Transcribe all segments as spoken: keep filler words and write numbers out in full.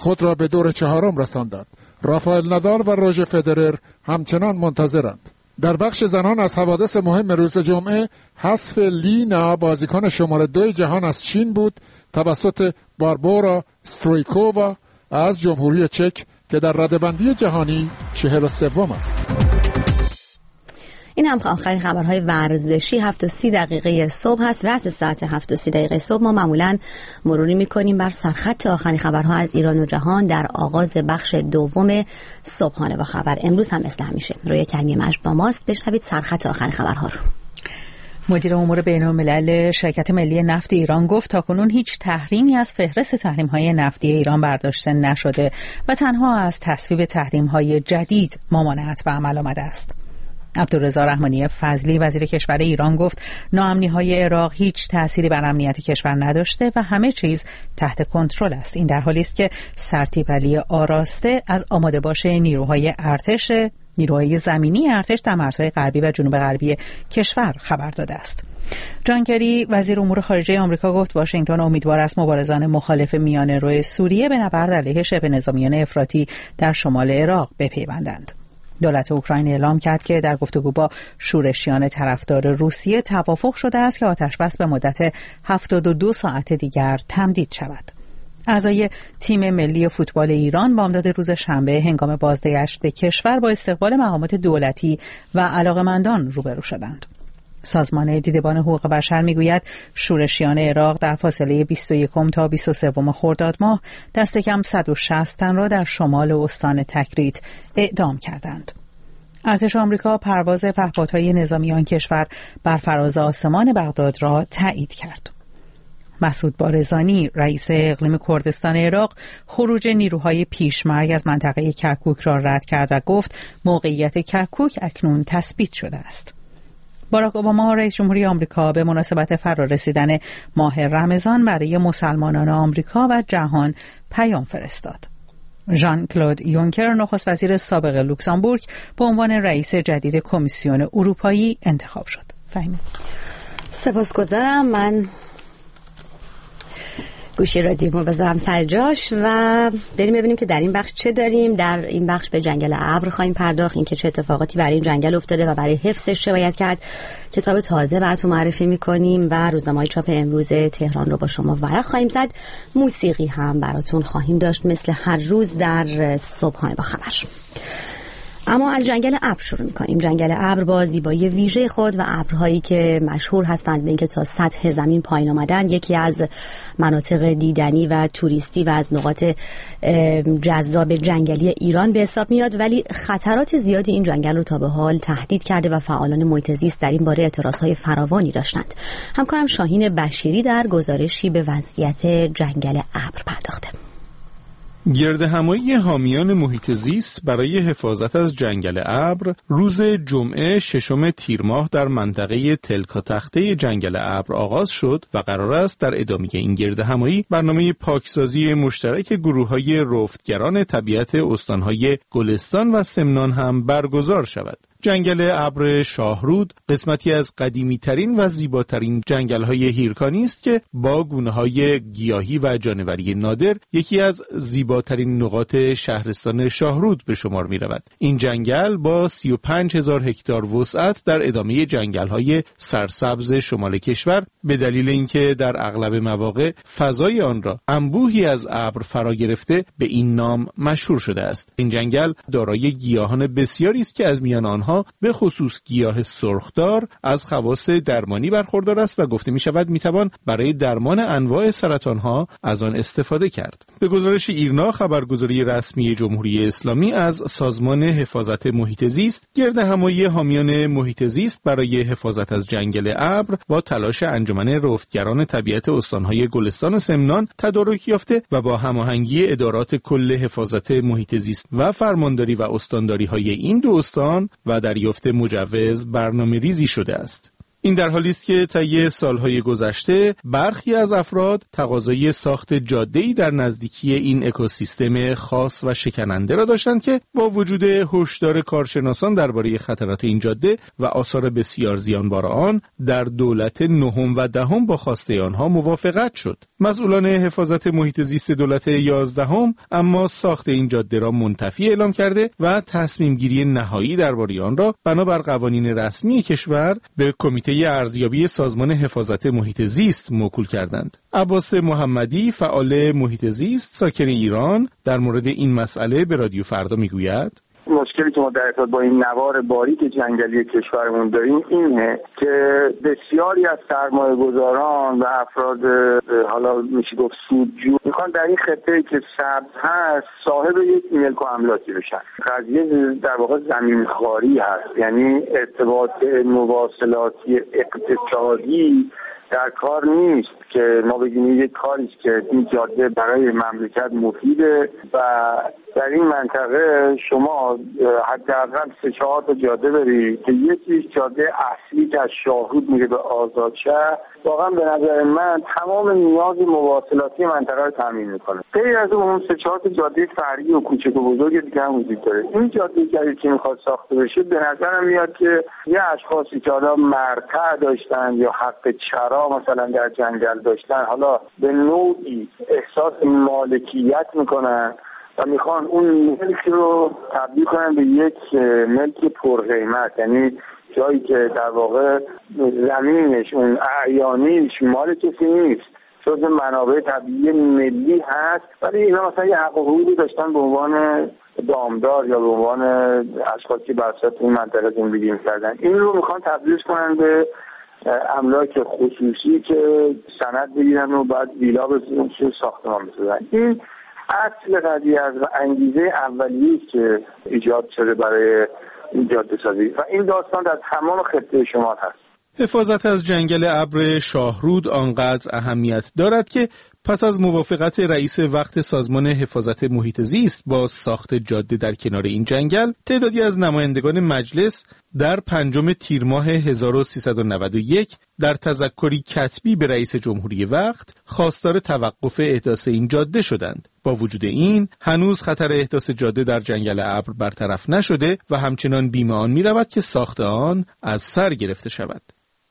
خود را به دور چهارم رساندند. رافائل نادال و روژر فدرر همچنان منتظرند. در بخش زنان از حوادث مهم روز جمعه حذف لی نا بازیکن شماره دو جهان از چین بود توسط باربورا استرویکووا از جمهوری چک که در رده‌بندی جهانی چهل و سوم است. این هم آخرین خبرهای ورزشی هفت و سی دقیقه صبح هست. رأس ساعت هفت و سی دقیقه صبح ما معمولاً مروری میکنیم بر سرخط آخرین خبرها از ایران و جهان در آغاز بخش دوم صبحانه با خبر. امروز هم مثل همیشه روی کریمی مجد با ماست. بشنوید سرخط آخرین خبرها رو. مدیر امور بین‌الملل شرکت ملی نفت ایران گفت تاکنون هیچ تحریمی از فهرست تحریم‌های نفتی ایران برداشته نشده و تنها از تصویب تحریم‌های جدید ممانعت به عمل آمده است. عبدالرضا رحمانی فضلی وزیر کشور ایران گفت ناامنی‌های عراق هیچ تأثیری بر امنیت کشور نداشته و همه چیز تحت کنترل است. این در حالی است که سرتیپ علی آراسته از آماده باش نیروهای ارتش نیروهای زمینی ارتش در مرزهای غربی و جنوب غربی کشور خبر داده است. جان کری وزیر امور خارجه آمریکا گفت واشنگتن امیدوار است مبارزان مخالف میانه‌رو سوریه به نبرد علیه شبه نظامیان افراطی در شمال عراق بپیوندند. دولت اوکراین اعلام کرد که در گفتگو با شورشیان طرفدار روسیه توافق شده است که آتشبس به مدت هفتاد و دو ساعت دیگر تمدید شود. اعضای تیم ملی فوتبال ایران بامداد روز شنبه هنگام بازگشت به کشور با استقبال مقامات دولتی و علاقه‌مندان روبرو شدند. سازمان دیدبان حقوق بشر میگوید شورشیان عراق در فاصله بیست و یکم تا بیست و سوم خرداد ماه دست کم صد و شصت تن را در شمال استان تکریت اعدام کردند. ارتش آمریکا پرواز پهپادهای نظامی آن کشور بر فراز آسمان بغداد را تایید کرد. مسعود بارزانی رئیس اقلیم کردستان عراق خروج نیروهای پیشمرگ از منطقه کرکوک را رد کرد و گفت موقعیت کرکوک اکنون تثبیت شده است. باراک اوباما رئیس جمهوری آمریکا به مناسبت فرارسیدن ماه رمضان برای مسلمانان آمریکا و جهان پیام فرستاد. ژان کلود یونکر نخست وزیر سابق لوکزامبورگ به عنوان رئیس جدید کمیسیون اروپایی انتخاب شد. فهمید. سپاسگزارم. من گوشی رادیومو بذارم سر جاش و بریم ببینیم که در این بخش چه داریم. در این بخش به جنگل ابر خواهیم پرداخت، این که چه اتفاقاتی برای این جنگل افتاده و برای حفظش چه باید کرد. کتاب تازه براتون معرفی میکنیم و روزنامه چاپ امروز تهران رو با شما ورق خواهیم زد. موسیقی هم براتون خواهیم داشت مثل هر روز در صبحانه با خبر. اما از جنگل ابر شروع می‌کنیم. جنگل ابر با زیبایی ویژه خود و ابرهایی که مشهور هستند به اینکه تا سطح زمین پایین آمدن، یکی از مناطق دیدنی و توریستی و از نقاط جذاب جنگلی ایران به حساب میاد، ولی خطرات زیادی این جنگل رو تا به حال تهدید کرده و فعالان محیط زیست در این باره اعتراضهای فراوانی داشتند. همکارم شاهین بشیری در گزارشی به وضعیت جنگل ابر پرداخته. گردهمایی حامیان محیط زیست برای حفاظت از جنگل ابر روز جمعه ششم تیر ماه در منطقه تلکا تخته جنگل ابر آغاز شد و قرار است در ادامه این گردهمایی برنامه پاکسازی مشترک گروه‌های رفتگران طبیعت استان‌های گلستان و سمنان هم برگزار شود. جنگل ابر شاهرود قسمتی از قدیمی‌ترین و زیباترین جنگل‌های هیرکانی است که با گونه‌های گیاهی و جانوری نادر یکی از زیباترین نقاط شهرستان شاهرود به شمار می‌رود. این جنگل با سی و پنج هزار هکتار وسعت در ادامه جنگل‌های سرسبز شمال کشور به دلیل اینکه در اغلب مواقع فضای آن را انبوهی از ابر فرا گرفته به این نام مشهور شده است. این جنگل دارای گیاهان بسیاری است که از میان آنها به خصوص گیاه سرخدار از خواص درمانی برخوردار است و گفته می شود می توان برای درمان انواع سرطان ها از آن استفاده کرد. به گزارش ایرنا خبرگزاری رسمی جمهوری اسلامی از سازمان حفاظت محیط زیست، گردهمایی حامیان محیط زیست برای حفاظت از جنگل ابر با تلاش انجمن رفتگران طبیعت استانهای گلستان و سمنان تدارک یافته و با هماهنگی ادارات کل حفاظت محیط زیست و فرمانداری و استانداری های این دو استان و دریافت مجوز برنامه ریزی شده است. این در حالی است که طی سالهای گذشته برخی از افراد تقاضای ساخت جاده‌ای در نزدیکی این اکوسیستم خاص و شکننده را داشتند که با وجود هشدار کارشناسان درباره خطرات این جاده و آثار بسیار زیانبار آن، در دولت نهم و دهم با خواسته آنها موافقت شد. مسئولان حفاظت محیط زیست دولت یازدهم اما ساخت این جاده را منتفی اعلام کرده و تصمیم گیری نهایی درباره آن را بنابر قوانین رسمی کشور به کمیته ارزیابی سازمان حفاظت محیط زیست موکول کردند. عباس محمدی، فعال محیط زیست ساکن ایران، در مورد این مسئله به رادیو فردا میگوید: مشکلی که ما در ارتباط با این نوار باریک جنگلی کشورمون داریم اینه که بسیاری از سرمایه گذاران و افراد حالا میشه گفت سودجو میخوان در این خطه‌ای که سبز هست صاحب یک ملک و املاکی بشن. قضیه در واقع زمین خواری هست، یعنی ارتباط مواصلاتی اقتصادی در کار نیست که ما بگیم یک کاری است که این جاده برای مملکت مفیده و در این منطقه شما حداقل سه چهار تا جاده برید که یکی جاده اصلی که از شاهرود میره به آزادشهر واقعا به نظر من تمام نیاز مواصلاتی منطقه رو تامین میکنه. غیر از اون سه چهار تا جاده فرعی و کوچک و بزرگ دیگه هم وجود داره. این جاده جدیدی که میخواد ساخته بشه به نظرم میاد که یه اشخاصی که حالا مرتع داشتن یا حق چرا مثلا در جنگل داشتن حالا به نوعی احساس مالکیت میکنن و میخوان اون ملک رو تبدیل کنن به یک ملک پرقیمت، یعنی جایی که در واقع زمینش اون اعیانیش مال کسی نیست، جزء منابع طبیعی ملی هست، ولی اینا مثلا یه حق و حقوقی داشتن به عنوان دامدار یا به عنوان اشخاصی که بر اساس این منطقه زندگی می‌کردن. این رو میخوان تبدیلش کنن به املاک خصوصی که سند بگیرن و بعد ویلا بسازن چه ساختمان بسازن. این اصل قضیه از انگیزه اولیه که ایجاد شده برای این جاده سازی و این داستان در تمام خطه شمال هست. حفاظت از جنگل ابر شاهرود آنقدر اهمیت دارد که پس از موافقت رئیس وقت سازمان حفاظت محیط زیست با ساخت جاده در کنار این جنگل، تعدادی از نمایندگان مجلس در پنجم تیر ماه هزار و سیصد و نود و یک در تذکری کتبی به رئیس جمهوری وقت خواستار توقف احداث این جاده شدند. با وجود این هنوز خطر احداث جاده در جنگل ابر برطرف نشده و همچنان بیم آن می رود که ساخت آن از سر گرفته شود.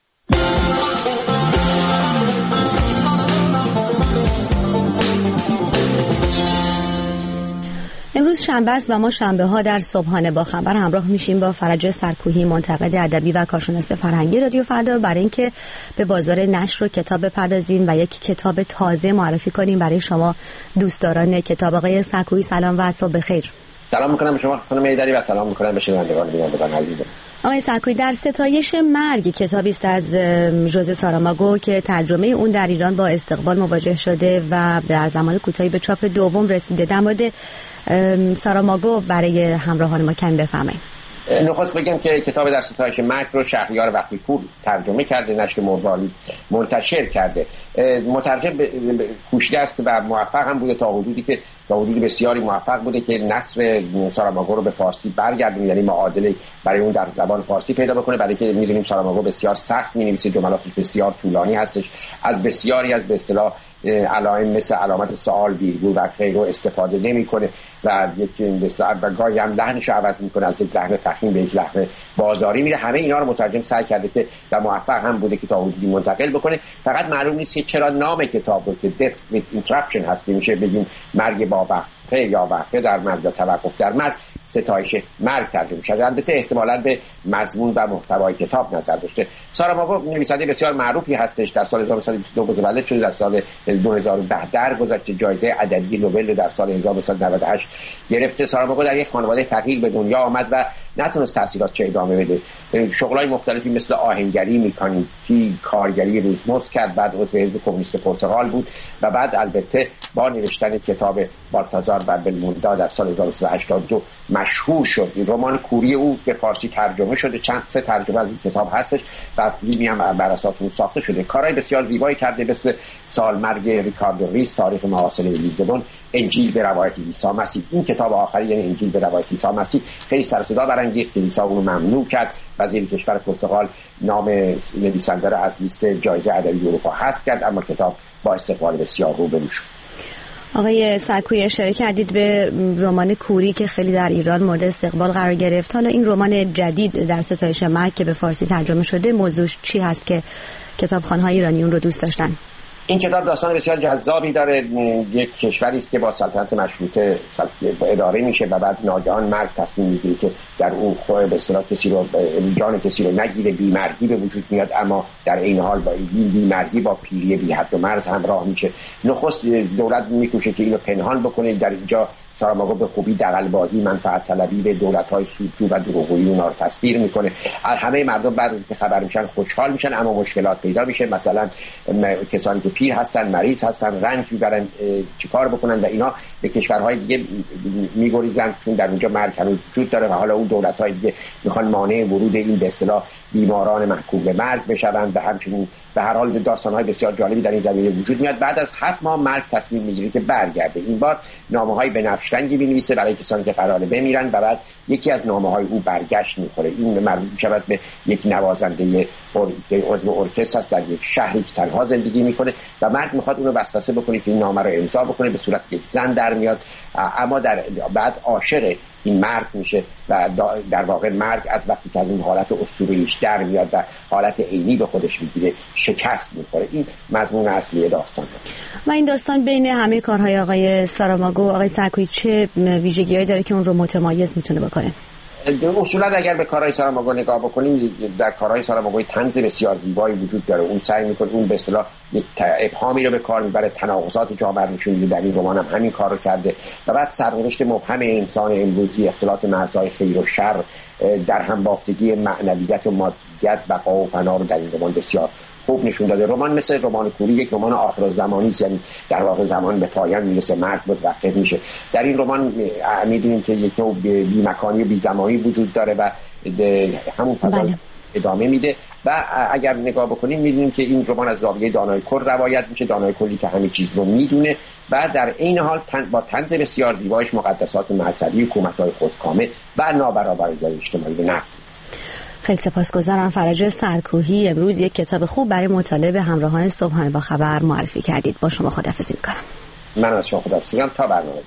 امروز شنبه است و ما شنبه ها در صبحانه با خبر همراه میشیم با فرج سرکوهی، منتقد ادبی و کارشناس فرهنگی رادیو فردا، برای اینکه به بازار نشر و کتاب بپردازیم و یک کتاب تازه معرفی کنیم برای شما دوستداران کتاب. آقای سرکوهی سلام و صبح بخیر. سلام میکنم به شما خانم ایدری و سلام میکنم به شنوندگان بینندگان عزیزم. آقای سرکوهی، در ستایش مرگ کتابی است از ژوزه ساراماگو که ترجمه اون در ایران با استقبال مواجه شده و در زمان کوتاهی به چاپ دوم رسیده. در مورد ساراماگو برای همراهان ما کمی بفرمایید. نخست بگم که کتاب در ستایش مرگ رو شهریار وقی‌پور ترجمه کرده، نشر مردالی منتشر کرده. مترجم کوشدست و موفق هم بوده تا حدودی که تا حدودی بسیاری موفق بوده که نثر ساراماگو رو به فارسی برگردونه، یعنی معادله برای اون در زبان فارسی پیدا بکنه، برای که می‌دونیم ساراماگو بسیار سخت می‌نویسه، جملاتش بسیار طولانی هستش، از بسیاری از به اصطلاح علائم مثل علامت سوال، ویرگول و غیره استفاده نمی‌کنه و یک بسیار و گاهی هم لحنش رو عوض می‌کنه، از یک لحن فخیم به یک لحن بازاری میره. همه اینا رو مترجم سعی کرده که و موفق هم بوده که تا حدودی منتقل بکنه. فقط معلوم نیست که چرا نام کتاب رو که Death with Interruption هست، میشه بگیم مرگ با وقفه یا وقفه در مرگ یا توقف در مرگ، ستایش مرگ ترجمه شده. البته احتمالاً به مضمون و محتوای کتاب نظر داشته. ساراماگو نویسنده بسیار معروفی هستش، در سال هزار و نهصد و بیست و دو متولد شده، در سال دو هزار و ده درگذشت، جایزه ادبی نوبل در سال هزار و نهصد و نود و هشت گرفته. ساراماگو در یک خانواده فقیر به دنیا آمد و نتونست تحصیلات چه ادامه بده. شغلای مختلفی مثل آهنگری، مکانیکی، کارگری روزمزد کرد، بعد عضو حزب کمونیست پرتغال بود و بعد البته با نوشتن کتاب بالتازار و بلموندا در سال هزار و سیصد و هشتاد و دو مشهور شد. رمان کوری او به فارسی ترجمه شده، چند سه ترجمه از این کتاب هستش و فیلمی هم بر اساس اون ساخته شده. کارهای بسیار زیبایی کرده مثل سالمرگ ریکاردو ریس، تاریخ محاصره لیزبون، انجیل به روایت عیسی مسیح. این کتاب آخری یعنی انجیل به روایت عیسی مسیح خیلی سر و صدا برانگیخت، کلیسا اون رو ممنوع کرد. وزیر کشور پرتغال نام نویسنده را از لیست جایزه ادبی اروپا حذف کرد، اما کتاب با استقبال بسیار روبرو شد. آقای سرکویی اشاره کردید به رمان کوری که خیلی در ایران مورد استقبال قرار گرفت. حالا این رمان جدید در ستایش مرگ که به فارسی ترجمه شده، موضوعش چی هست که کتابخوان‌های ایرانی اون رو دوست داشتن؟ این کتاب داستان بسیار جذابی داره. یک کشوری است که با سلطنت مشروطه اداره میشه و بعد ناگهان مرگ تصمیم میگیره که در اون خود به اصطلاح کسی رو جان کسی رو نگیره، بیمرگی به وجود میاد، اما در این حال با این بیمرگی با پیری بی حد و مرز همراه میشه. نخست دولت میکوشه که اینو پنهان بکنه. در اینجا ساراماگو به خوبی دغل‌بازی، منفعت طلبی به دولت‌های سودجو و دروغگویی اونها رو تصویر میکنه. همه مردم بعد از اینکه خبر میشن خوشحال میشن، اما مشکلات پیدا میشه. مثلا کسانی که پیر هستن، مریض هستن، رنج میبرن، چیکار بکنن و اینا به کشورهای دیگه میگریزن چون در اونجا مرگ هنوز وجود داره و حالا اون دولت‌های دیگه میخوان مانع ورود این به اصطلاح بیماران محکوم به مرگ بشن. و همچنین به هر حال داستان‌های بسیار جالبی در این زمینه وجود میاد. بعد از هفت ماه مرگ تصمیم میگیره که برگرده. این بار نامه‌های بنفش رنگی بنویسه برای کسانی که قراره بمیرن و بعد یکی از نامه‌های او برگشت می‌خوره. این مربوط می‌شود به یک نوازنده عضو ارکستر است در یک شهری که تنها زندگی می‌کنه و مرد می‌خواد اون رو وسوسه بکنه که این نامه رو امضا بکنه، به صورت یک زن در میاد، اما در بعد عاشق این مرد میشه و در واقع مرگ از وقتی که از این حالت اسطوره‌ایش در میاد و حالت عینی به خودش میگیره شکست می‌خوره. این مضمون اصلی داستان است. و این داستان بین همه کارهای آقای ساراماگو، آقای سرکویی چه ویژگی‌هایی داره که اون رو متمایز میتونه بکنه؟ اصولا اگر به کارهای ساراماگو نگاه بکنیم، در کارهای ساراماگو طنز بسیار زیبایی وجود داره. اون سعی میکنه اون به اصطلاح یک ابهامی رو به کار میبره، تناقضات جامعه رو نشون میده. در این رمان هم همین کار رو کرده و بعد سرنوشت مبهم انسان امروزی، اختلاط مرزهای خیر و شر، در همبافتگی معنویت و مادیت، بقا و فنا رو در این رمان بسیار خوب نشون داده. رمان مثل رمان کوری یک رمان آخرالزمانی است، یعنی در واقع زمان به پایان میرسه، مرگ متوقف میشه. در این رمان میدونیم که یک نوع بی‌مکانی و بی‌زمانی وجود داره و همون فضا ادامه میده و اگر نگاه بکنیم میدونیم که این رمان از زاویه دانای کل روایت میشه، دانای کلی که همه چیز رو میدونه و در این حال با طنز بسیار زیبایش مقدسات مذهبی، حکومت‌های خودکامه و نابرابری اجتماعی رو نقد. خیلی سپاسگزارم فرج سرکویی، امروز یک کتاب خوب برای مطالعه به همراهان صبحانه با خبر معرفی کردید. با شما خداحافظی می‌کنم. من از شما خداحافظی می‌کنم تا برنامه.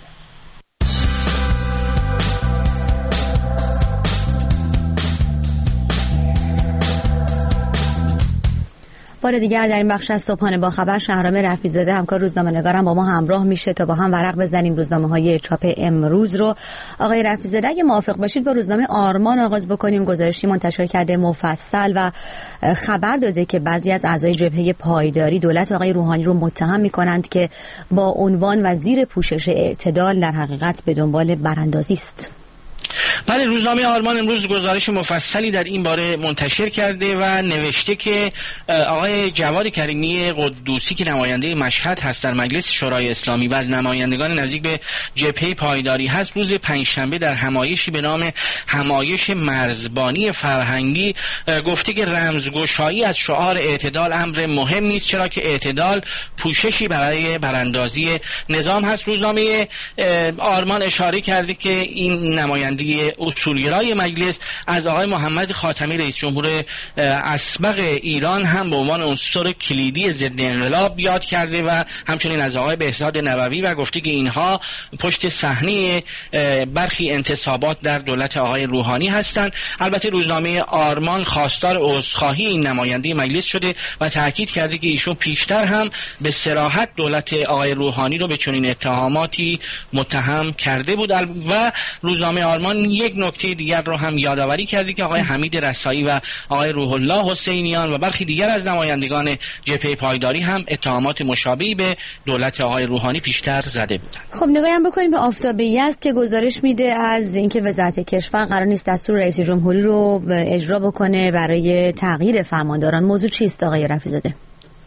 بار دیگر در این بخش از صبحانه با خبر شهرام رفیع‌زاده همکار روزنامه‌نگارم با ما همراه میشه تا با هم ورق بزنیم روزنامه‌های چاپ امروز رو. آقای رفیع‌زاده اگه موافق باشید با روزنامه آرمان آغاز بکنیم. گزارشی منتشر کرده مفصل و خبر داده که بعضی از اعضای جبهه پایداری دولت آقای روحانی رو متهم می‌کنند که با عنوان وزیر پوشش اعتدال در حقیقت به دنبال براندازی است. بله، روزنامه آرمان امروز گزارش مفصلی در این باره منتشر کرده و نوشته که آقای جواد کریمی قدوسی که نماینده مشهد هست در مجلس شورای اسلامی و از نمایندگان نزدیک به جبهه پایداری هست، روز پنجشنبه در همایشی به نام همایش مرزبانی فرهنگی گفته که رمزگشایی از شعار اعتدال امر مهمی است، چرا که اعتدال پوششی برای براندازی نظام هست. روزنامه آرمان اشاره کرده که این نماینده اصولگرای مجلس از آقای محمد خاتمی رئیس جمهور اسبق ایران هم به عنوان عنصر کلیدی ضد انقلاب یاد کرده و همچنین از آقای بهزاد نبوی و گفته که اینها پشت صحنه برخی انتصابات در دولت آقای روحانی هستند. البته روزنامه آرمان خواستار عذرخواهی این نماینده مجلس شده و تاکید کرده که ایشون پیشتر هم به صراحت دولت آقای روحانی رو به چنین اتهاماتی متهم کرده بود و روزنامه آرمان یک نکته دیگر رو هم یادآوری کرده که آقای حمید رسایی و آقای روح الله حسینیان و برخی دیگر از نمایندگان جبهه پایداری هم اتهامات مشابهی به دولت آقای روحانی پیشتر زده بودند. خب نگاهی هم بکنیم به آفتاب یزد که گزارش میده از اینکه وزارت کشور قرار نیست دستور رئیس جمهوری رو اجرا بکنه برای تغییر فرمانداران. موضوع چیست آقای رفیع‌زاده؟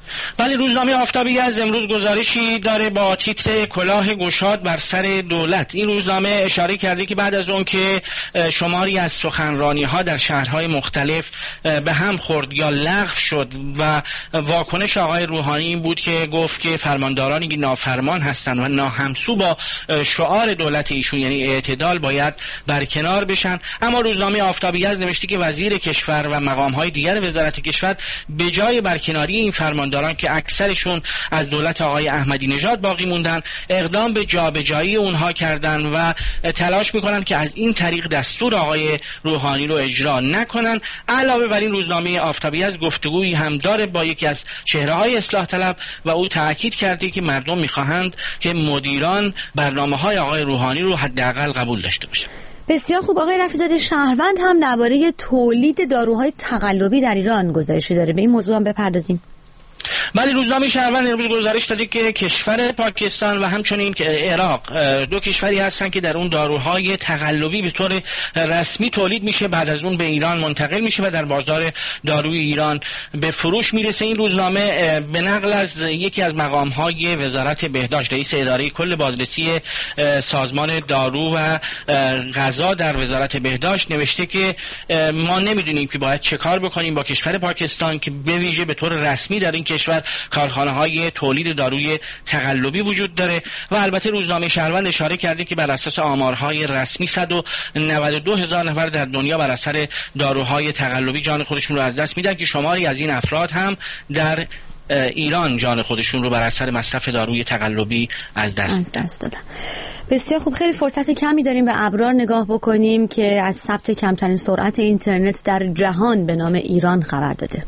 ولی روزنامه آفتابی از امروز گزارشی داره با تیتر کلاه گشاد بر سر دولت. این روزنامه اشاره کرده که بعد از اون که شماری از سخنرانی ها در شهرهای مختلف به هم خورد یا لغو شد و واکنش آقای روحانی این بود که گفت که فرماندارانی که نافرمان هستند و ناهمسو با شعار دولت ایشون یعنی اعتدال باید برکنار بشن. اما روزنامه آفتابی از نوشته که وزیر کشور و مقام های دیگر وزارت کشور به جای برکناری این فرمانداران که اکثرشون از دولت آقای احمدی نژاد باقی موندن اقدام به جابجایی اونها کردن و تلاش میکنن که از این طریق دستور آقای روحانی رو اجرا نکنن. علاوه بر این روزنامه آفتابی از گفتگویی هم داره با یکی از چهره‌های اصلاح طلب و او تاکید کرده که مردم میخواهند که مدیران برنامه‌های آقای روحانی رو حداقل قبول داشته باشند. بسیار خوب. آقای رفیع‌زاده شهروند هم درباره تولید داروهای تقلبی در ایران گزارشی داره، به این موضوع هم بپردازیم. ولی روزنامه شهروند امروز گزارش داده که کشور پاکستان و همچنین که عراق دو کشوری هستند که در اون داروهای تقلبی به طور رسمی تولید میشه، بعد از اون به ایران منتقل میشه و در بازار داروی ایران به فروش میرسه. این روزنامه به نقل از یکی از مقامهای وزارت بهداشت، رئیس اداره کل بازرسی سازمان دارو و غذا در وزارت بهداشت نوشته که ما نمیدونیم که باید چه کار بکنیم با کشور پاکستان که به ویژه به طور رسمی در این کشور کارخانه های تولید داروی تقلبی وجود داره. و البته روزنامه شهروند اشاره کرده که بر اساس آمارهای رسمی صد و نود و دو هزار نفر در دنیا بر اثر داروهای تقلبی جان خودشون رو از دست میدن که شماری از این افراد هم در ایران جان خودشون رو بر اثر مصرف داروی تقلبی از دست از دست دادن. بسیار خوب. خیلی فرصت کمی داریم به ابرار نگاه بکنیم که از ثبت کمترین سرعت اینترنت در جهان به نام ایران خبر داده.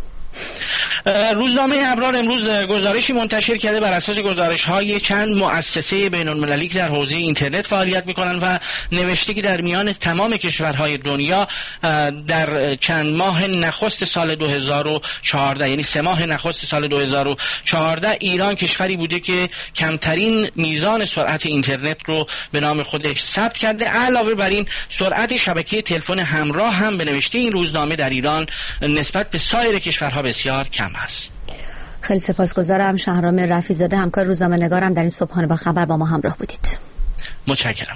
روزنامه ابرار امروز گزارشی منتشر کرده بر اساس گزارش‌های چند مؤسسه بین‌المللی که در حوزه اینترنت فعالیت می‌کنند و نوشته که در میان تمام کشورهای دنیا در چند ماه نخست سال دو هزار و چهارده یعنی سه ماه نخست سال دو هزار و چهارده ایران کشوری بوده که کمترین میزان سرعت اینترنت رو به نام خودش ثبت کرده. علاوه بر این سرعت شبکه تلفن همراه هم به نوشته این روزنامه در ایران نسبت به سایر کشورها بسیار کم است. خیلی سپاسگزارم. شهرام رفیع‌زاده همکار روزنامه نگارم در این صبحانه با خبر با ما همراه بودید. متشکرم.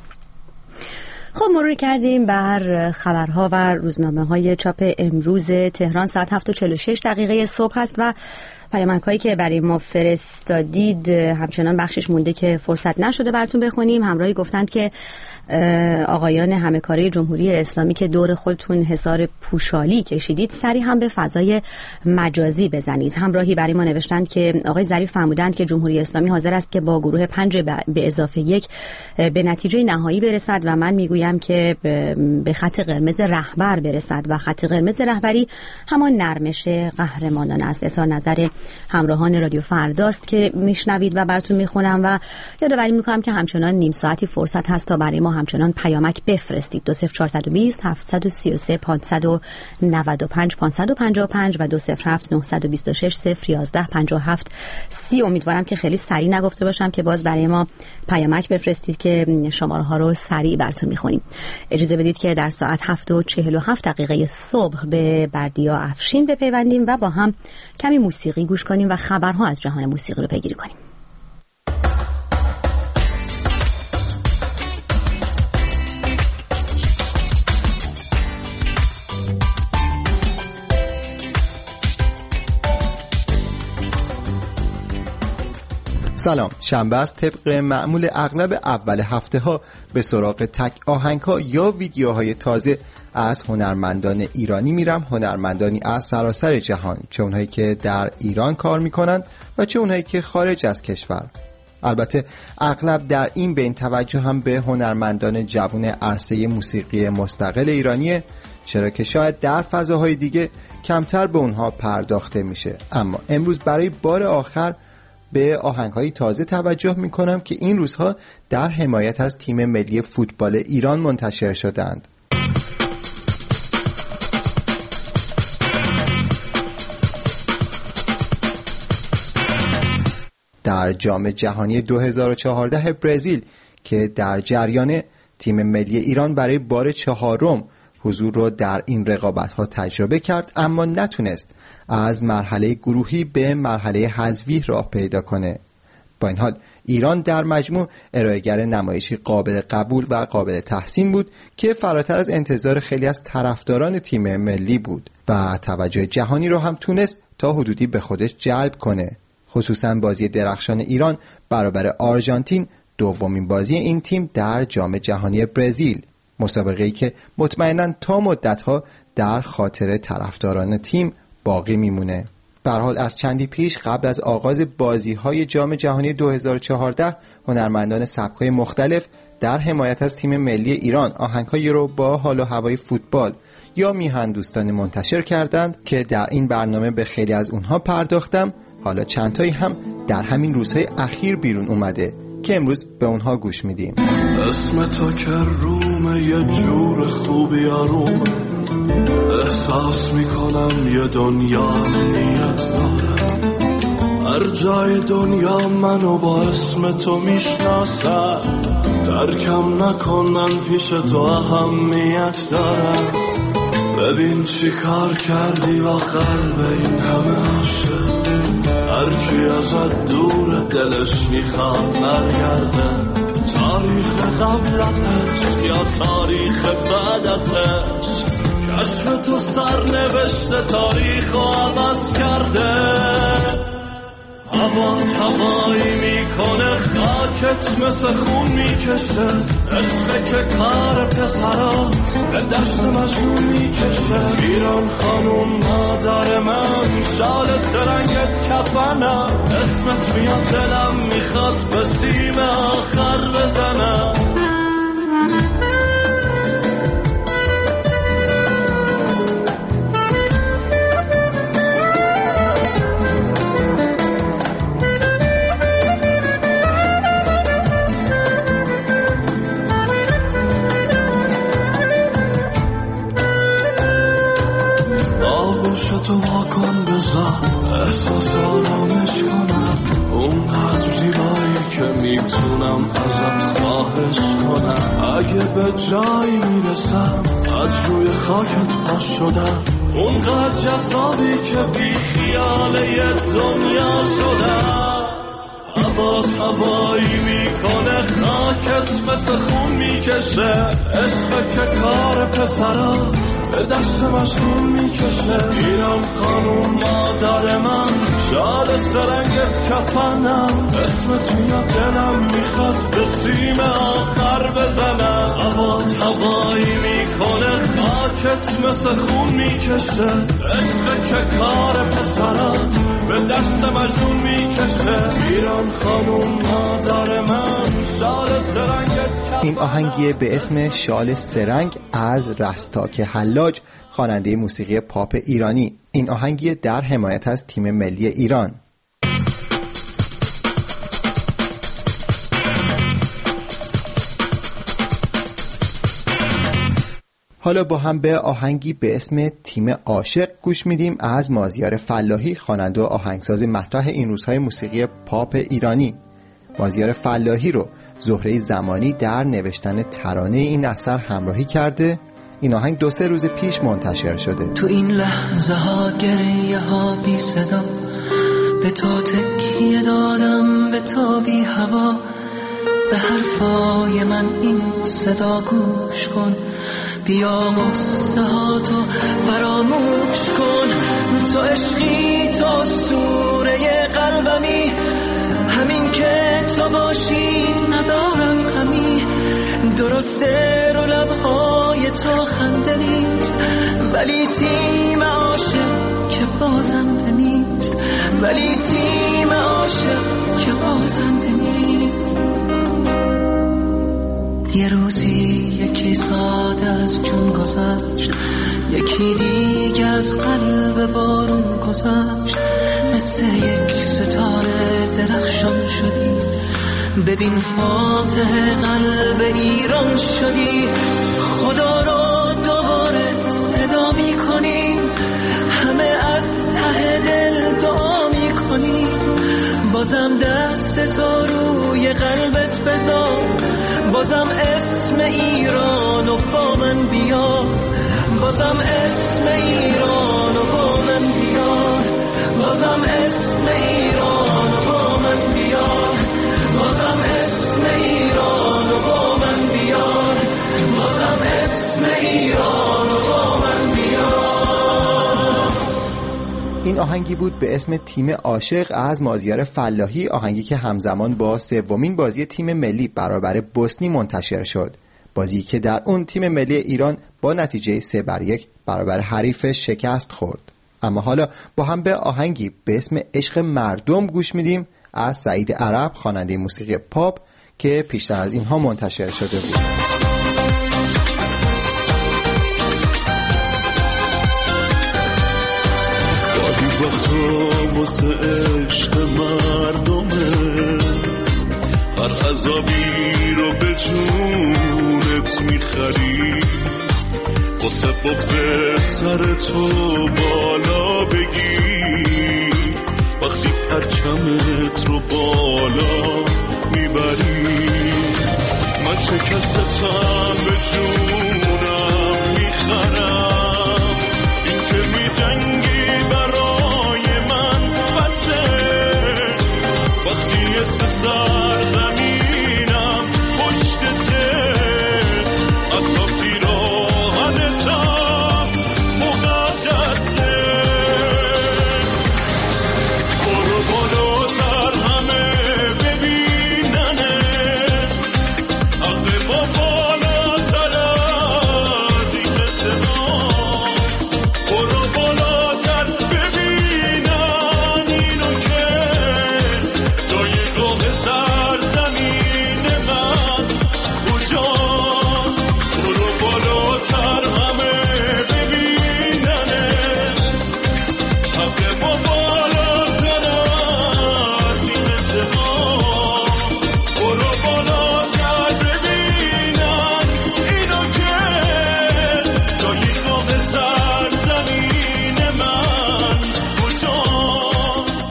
خب مرور کردیم بر خبرها و روزنامه‌های چاپ امروز تهران. ساعت هفت و چهل و شش دقیقه صبح هست و پیامک‌هایی که برای ما فرستادید همچنان بخشش مونده که فرصت نشده براتون بخونیم. همراهی گفتند که آقایان همه‌کاره جمهوری اسلامی که دور خودتون حصار پوشالی کشیدید سری هم به فضای مجازی بزنید. همراهی برای ما نوشتند که آقای ظریف فرمودند که جمهوری اسلامی حاضر است که با گروه پنج به اضافه یک به نتیجه نهایی برسد و من میگویم که به خط قرمز رهبر برسد و خط قرمز رهبری همان نرمش قهرمانان است. اظهار نظر همراهان رادیو فرداست که میشنوید و براتون میخونم و یادآوری میکنم که همچنان نیم ساعتی فرصت هست تا برای ما همچنان پیامک بفرستید. دو صفر چهار دو صفر هفت سه سه پانصد و نود و پنج پانصد و پنجاه و پنج و دو صفر هفت نه دو شش صفر یازده پنجاه و هفت سی. امیدوارم که خیلی سریع نگفته باشم که باز برای ما پیامک بفرستید که شماره ها رو سریع براتون میخونیم. اجازه بدید که در ساعت هفت و چهل و هفت دقیقه صبح به بردیا افشین بپیوندیم و با هم کمی موسیقی گوش کنیم و خبرها از جهان موسیقی رو پیگیری کنیم. سلام. شنبه است. طبق معمول اغلب اول هفته ها به سراغ تک آهنگ ها یا ویدیوهای تازه از هنرمندان ایرانی میرم. هنرمندانی از سراسر جهان، چه اونهایی که در ایران کار میکنن و چه اونهایی که خارج از کشور. البته اغلب در این بین توجه هم به هنرمندان جوان عرصه موسیقی مستقل ایرانیه، چرا که شاید در فضاهای دیگه کمتر به اونها پرداخته میشه. اما امروز برای بار آخر به آهنگ‌های تازه توجه می‌کنم که این روزها در حمایت از تیم ملی فوتبال ایران منتشر شدند. در جام جهانی دو هزار و چهارده برزیل که در جریان، تیم ملی ایران برای بار چهارم حضور رو در این رقابت‌ها تجربه کرد، اما نتونست از مرحله گروهی به مرحله حذفی راه پیدا کنه. با این حال ایران در مجموع ارائه‌گر نمایشی قابل قبول و قابل تحسین بود که فراتر از انتظار خیلی از طرفداران تیم ملی بود و توجه جهانی رو هم تونست تا حدودی به خودش جلب کنه. خصوصا بازی درخشان ایران برابر آرژانتین، دومین بازی این تیم در جام جهانی برزیل، مسابقه‌ای که مطمئناً تا مدت‌ها در خاطر طرفداران تیم باقی میمونه. به هر حال از چندی پیش قبل از آغاز بازی‌های جام جهانی دو هزار و چهارده هنرمندان سبک‌های مختلف در حمایت از تیم ملی ایران آهنگ‌هایی رو با حال و هوای فوتبال یا میهن دوستانه منتشر کردند که در این برنامه به خیلی از اونها پرداختم. حالا چند تایی هم در همین روزهای اخیر بیرون اومده که امروز به اونها گوش میدیم. اسم تو که رومه یه جور خوبی آروم، احساس میکنم یه دنیا نیت داره، هر جای دنیا منو با اسم تو میشناسن، درکم نکنن پیش تو اهمیت داره. ببین چی کار کردی و قلب این همه عاشق، هر کی ازت دور دلش میخواد برگرده، تاریخ قبل از عشق یا تاریخ بعد از عشق، کشف تو سر نوشته تاریخ و عوض کرده. هوا هوایی میکنه، خاکت مثل خون میکشه، عشق که کار پسرات به دشت مجنون میکشه. ایران خانوم مادر من، شال سرنگت کفنم، اسمت میاد دلم میخواد به سیم آخر بزنم. تو واکن بذار احساس آرامش کنم، اونقدر زیبایی که میتونم ازت خواهش کنم. اگه به جایی میرسم از روی خاکت پاش شدم، اونقدر جذابی که بی خیاله دنیا شدم. هوا هوایی میکنه، خاکت مثل خون میکشه، عشق که کار پسرات به دست مشغول میکشه. ایران خانوم مادر من، شال سرنگت کفنم، اسمت میاد دلم میخواد به سیم آخر بزنم. هوا هوایی میکنه، خاکت مثل خون میکشه، عشق که کار پسرات به دست مجنون میکشه. ایران خانوم مادر من، شال سرنگت کفنم. این آهنگیه به اسم شال سرنگ از رستاک حلاج، خواننده موسیقی پاپ ایرانی. این آهنگیه در حمایت از تیم ملی ایران. حالا با هم به آهنگی به اسم تیم عاشق گوش میدیم از مازیار فلاحی، خواننده و آهنگساز مطرح این روزهای موسیقی پاپ ایرانی. مازیار فلاحی رو زهره زمانی در نوشتن ترانه این اثر همراهی کرده. این آهنگ دو سه روز پیش منتشر شده. تو این لحظه ها گریه ها بی صدا، به تو تکیه دادم، به تو بی هوا، به حرفای من این صدا گوش کن، بیا غصه ها تو فراموش کن. تو عشقی، تو سوره قلبمی، همین که تو باشی ندارم غمی. درسته رو لبهای تو خنده نیست، ولی تیم عاشق که بازنده نیست، ولی تیم عاشق که بازنده نیست. یه روزی یکی ساده از جون گذشت، یکی دیگه از قلب بارون گذشت. مثل یک ستاره درخشان شدی، ببین فاتح قلب ایران شدی. خدا رو دوباره صدا می کنیم، همه از ته دل دعا می کنیم. بازم دست تو روی قلبت بذار، بازم اسم ایران و با من بیا. بازم اسم ایران و با من بیار، بازم اسم ایران و با من بیار، بازم اسم ایران و با من بیار، بازم اسم ایران و با من بیار. این آهنگی بود به اسم تیم عاشق از مازیار فلاحی، آهنگی که همزمان با سومین بازی تیم ملی برابر بوسنی منتشر شد، بازی که در اون تیم ملی ایران با نتیجه سه بر یک برابر حریف شکست خورد. اما حالا با هم به آهنگی به اسم عشق مردم گوش میدیم از سعید عرب، خواننده موسیقی پاپ که پیشتر از اینها منتشر شده بود. گاهی وقتا واسه عشق مردمه، هر عذابی رو به جونت میخری، واسه بغزت سر تو بالا بگی، وقتی پرچمت رو بالا میبری. من شکستم به جونم میخرم، این که میجنگی برای من بسه، وقتی اسم سرزمینم پشتته، حتی پیراهنتم مقدسه. برو بالاتر همه ببیننت، حق با بالاتر از این صدا. برو بالاتر ببینن اینو که جای راه سرزمین من کجاست. برو بالاتر همه ببیننت، حق با بالاتر از این صدا. برو بالاتر ببینن اینو که جای راه سرزمین من کجاست.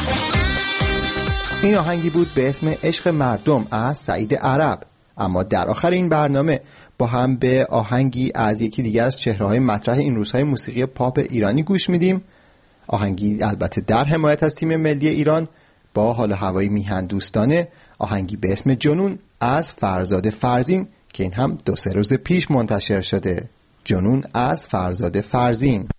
این آهنگی بود به اسم عشق مردم از سعید عرب. اما در آخر این برنامه با هم به آهنگی از یکی دیگر از چهره‌های مطرح این روزهای موسیقی پاپ ایرانی گوش میدیم، آهنگی البته در حمایت از تیم ملی ایران با حال و هوای میهن دوستانه، آهنگی به اسم جنون از فرزاد فرزین که این هم دو سه روز پیش منتشر شده. جنون از فرزاد فرزین.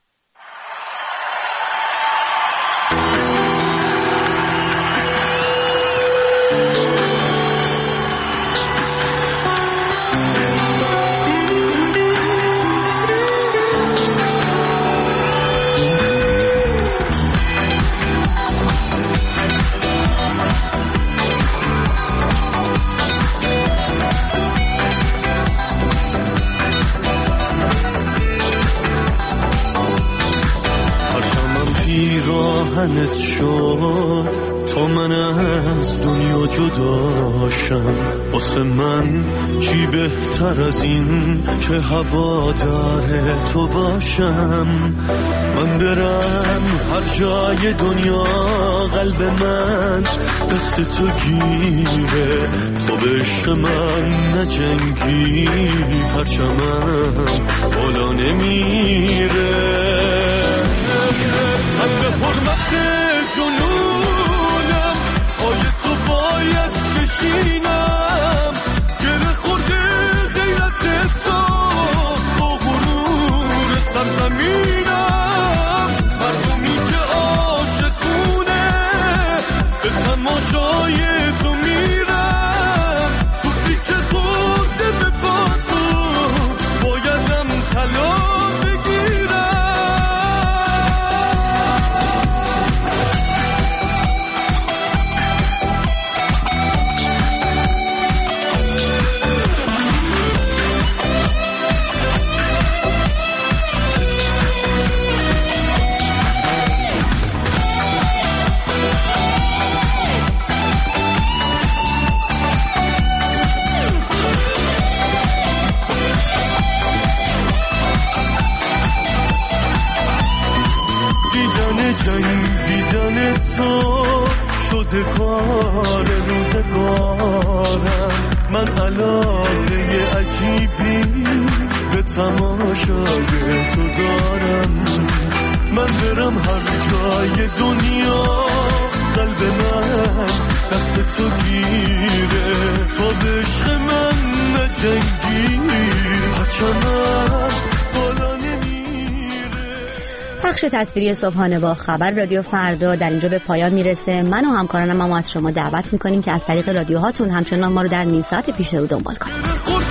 پیراهنت شد تا من از دنیا جداشم، واسه من چی بهتر از این که هوادار تو باشم. من برم هر جای دنیا، قلب من دست تو گیره، تو به عشق من نجنگی، پرچمم بالا نمیره. من به حرمت جنونم پای تو باید بشینم، گره خورده غیرت تو با غرور سرزمینم. مردمی که عاشقونه به تماشای تو میرم، تو پیچه خورده به پا تو بایدم طلا بگیرم. جنگیدن تو شده کار روزگارم، من علاقه عجیبی به تماشای جای تو دارم، من برم هر جای دنیا، قلب من دست تو گیره، تو به عشق من نجنگی، پرچمم بالا نمیره. پخش تصویری صبحانه با خبر رادیو فردا در اینجا به پایان میرسه. من و همکارانم اما از شما دعوت میکنیم که از طریق رادیوهاتون همچنان ما رو در نیم ساعت پیش رو دنبال کنید.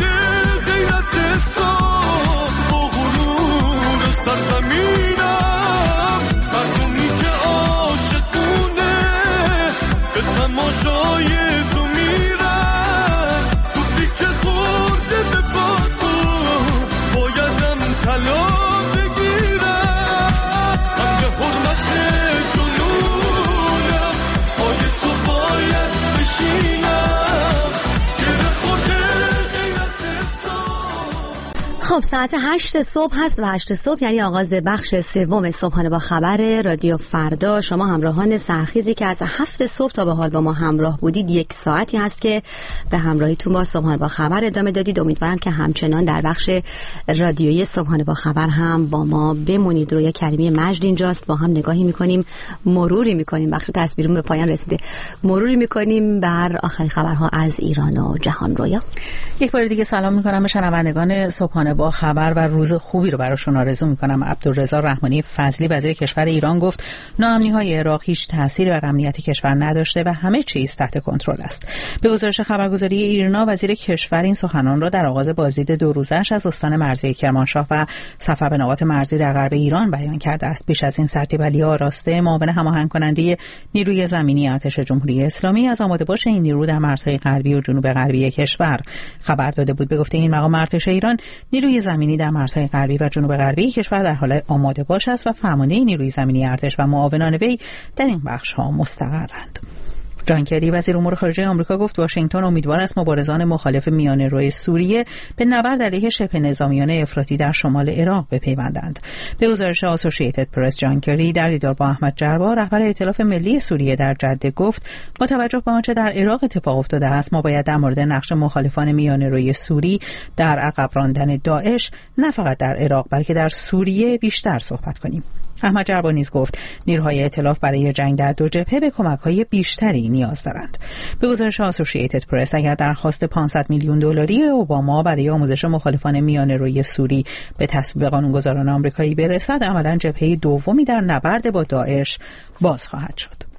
خب ساعت هشت صبح هست و هشت صبح یعنی آغاز بخش سوم صبحانه با خبر رادیو فردا. شما همراهان سرخیزی که از هفت صبح تا به حال با ما همراه بودید، یک ساعتی هست که به همراهیتون با صبحانه با خبر ادامه دادید. امیدوارم که همچنان در بخش رادیویی صبحانه با خبر هم با ما بمونید. روی کریمی مجد اینجاست، با هم نگاهی میکنیم، مروری میکنیم، بخش تصویرمون به پایان رسیده، مروری میکنیم بر آخرین خبرها از ایران و جهان. رویا یک بار دیگه سلام میکنم به شنوندگان صبحانه با خبر و روز خوبی رو براشون آرزو میکنم. عبدالرضا رحمانی فضلی وزیر کشور ایران گفت ناامنی‌های عراق هیچ تأثیری بر امنیت کشور نداشته و همه چیز تحت کنترل است. به گزارش خبرگزاری ایرنا، وزیر کشور این سخنان را در آغاز بازدید دو روزش از استان مرزی کرمانشاه و سفر به نقاط مرزی در غرب ایران بیان کرده است. بیش از این سرتیپ علی آراسته، معاون هماهنگ کننده نیروی زمینی ارتش جمهوری اسلامی، از آماده باش این نیرو در مرزهای غربی و جنوب غربی کشور خبر داده بود. به گفته این مقام ارتش ایران، نیروی زمینی در مرزهای غربی و جنوب غربی کشور در حال آماده باش است و فرمانده نیروی زمینی ارتش و معاونان وی در این بخش‌ها مستقرند. جان کری وزیر امور خارجه آمریکا گفت واشنگتن امیدوار است مبارزان مخالف میانه‌روی سوریه به نبرد علیه شبه نظامیان افراطی در شمال عراق بپیوندند. به گزارش آسوشییتد پرس، جان کری در دیدار با احمد جربا، رهبر ائتلاف ملی سوریه در جده گفت با توجه به آنچه در عراق اتفاق افتاده است، ما باید در مورد نقش مخالفان میانه‌روی سوری در عقب راندن داعش نه فقط در عراق بلکه در سوریه بیشتر صحبت کنیم. احمد جربا نیز گفت نیروهای ائتلاف برای جنگ در دو جبهه به کمک‌های بیشتری نیاز دارند. به گزارش آسوشییتد پرس، اگر درخواست پانصد میلیون دلاری اوباما برای آموزش مخالفان میانه‌روی سوری به تصویب قانونگذاران آمریکایی برسد، عملاً جبهه دومی در نبرد با داعش باز خواهد شد.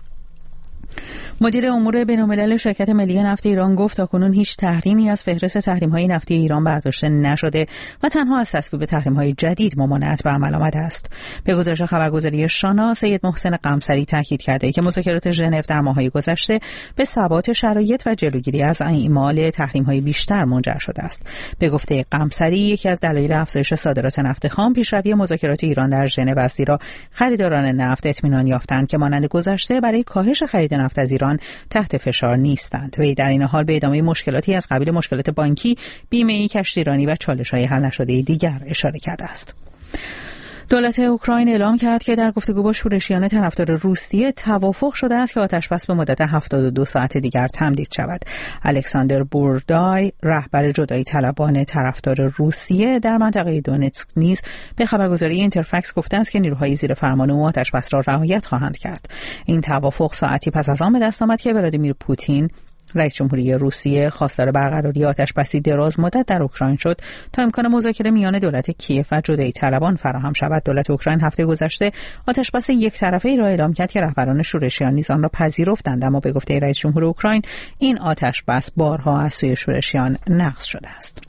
مدیر امور بین‌الملل شرکت ملی نفت ایران گفت تاکنون هیچ تحریمی از فهرست تحریم‌های نفتی ایران برداشته نشده و تنها از تصویب تحریم‌های جدید ممانعت به عمل آمده است. به گزارش خبرگزاری شانا، سید محسن قمصری تاکید کرده که مذاکرات ژنو در ماه‌های گذشته به ثبات شرایط و جلوگیری از اعمال تحریم‌های بیشتر منجر شده است. به گفته قمصری، یکی از دلایل افزایش صادرات نفت خام پیشروی مذاکرات ایران در ژنو است، زیرا خریداران نفت اطمینان یافتند که مانند گذشته برای کاهش خرید نفت از ایران تحت فشار نیستند. و در این حال به ادامه مشکلاتی از قبیل مشکلات بانکی، بیمه‌ای، کشتیرانی و چالش‌های حل نشده دیگر اشاره کرده است. دولت اوکراین اعلام کرد که در گفتگو با شورشیان طرفدار روسیه توافق شده است که آتشبس به مدت هفتاد و دو ساعت دیگر تمدید شود. الکساندر بوردای، رهبر جدایی طلبان طرفدار روسیه در منطقه دونتسک، نیز به خبرگزاری اینترفکس گفته است که نیروهای زیر فرمان او آتشبس را رعایت خواهند کرد. این توافق ساعتی پس از آن به دست آمد که ولادیمیر پوتین، رئیس جمهوری روسیه، خواستار برقراری آتشبسی دراز مدت در اوکراین شد تا امکان مذاکره میان دولت کیف و جدایی طلبان فراهم شود. دولت اوکراین هفته گذشته آتشبس یک طرفه‌ای را اعلام کرد که رهبران شورشیان نیز آن را پذیرفتند، اما به گفته رئیس جمهور اوکراین این آتشبس بارها از سوی شورشیان نقض شده است.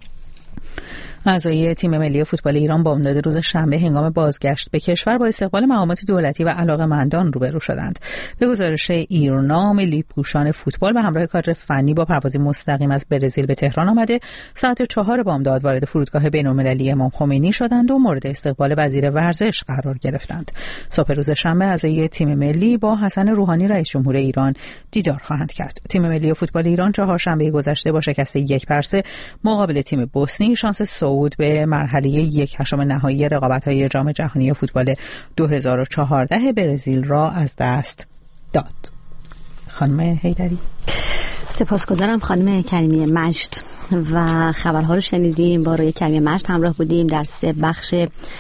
اعضای تیم ملی فوتبال ایران با امداد روز شنبه هنگام بازگشت به کشور با استقبال مقامات دولتی و علاقه‌مندان روبرو شدند. به گزارش ایرنا، ملی پوشان فوتبال به همراه کادر فنی با پروازی مستقیم از برزیل به تهران آمده ساعت چهار بامداد وارد فرودگاه بین‌المللی امام خمینی شدند و مورد استقبال وزیر ورزش قرار گرفتند. صبح روز شنبه اعضای تیم ملی با حسن روحانی رئیس جمهور ایران دیدار خواهند کرد. تیم ملی فوتبال ایران چهارشنبه گذشته با شکست یک پرسه مقابل تیم بوسنی شانس صعود به مرحله یک هشتم نهایی رقابت‌های جام جهانی فوتبال دو هزار و چهارده برزیل را از دست داد. خانم حیدری. سپاسگزارم خانم کریمی مجد. و خبرها رو شنیدیم. با روی کلمه مشت همراه بودیم در سه بخش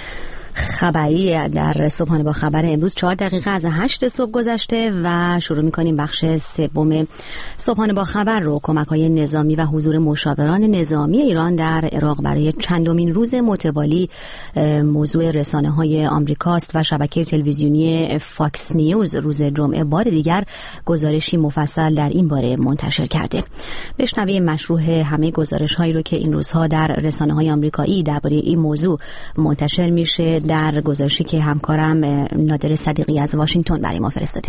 خبری در صبحانه با خبر امروز. چهار دقیقه از هشت صبح گذشته و شروع می‌کنیم بخش سوم صبحانه با خبر رو. کمک‌های نظامی و حضور مشاوران نظامی ایران در عراق برای چندمین روز متوالی موضوع رسانه‌های آمریکاست و شبکه تلویزیونی فاکس نیوز روز جمعه بار دیگر گزارشی مفصل در این باره منتشر کرده. بشنویم مشروح همه گزارش‌هایی رو که این روزها در رسانه‌های آمریکایی درباره این موضوع منتشر میشه در گزارشی که همکارم نادر صدیقی از واشنگتن برای ما فرستاده.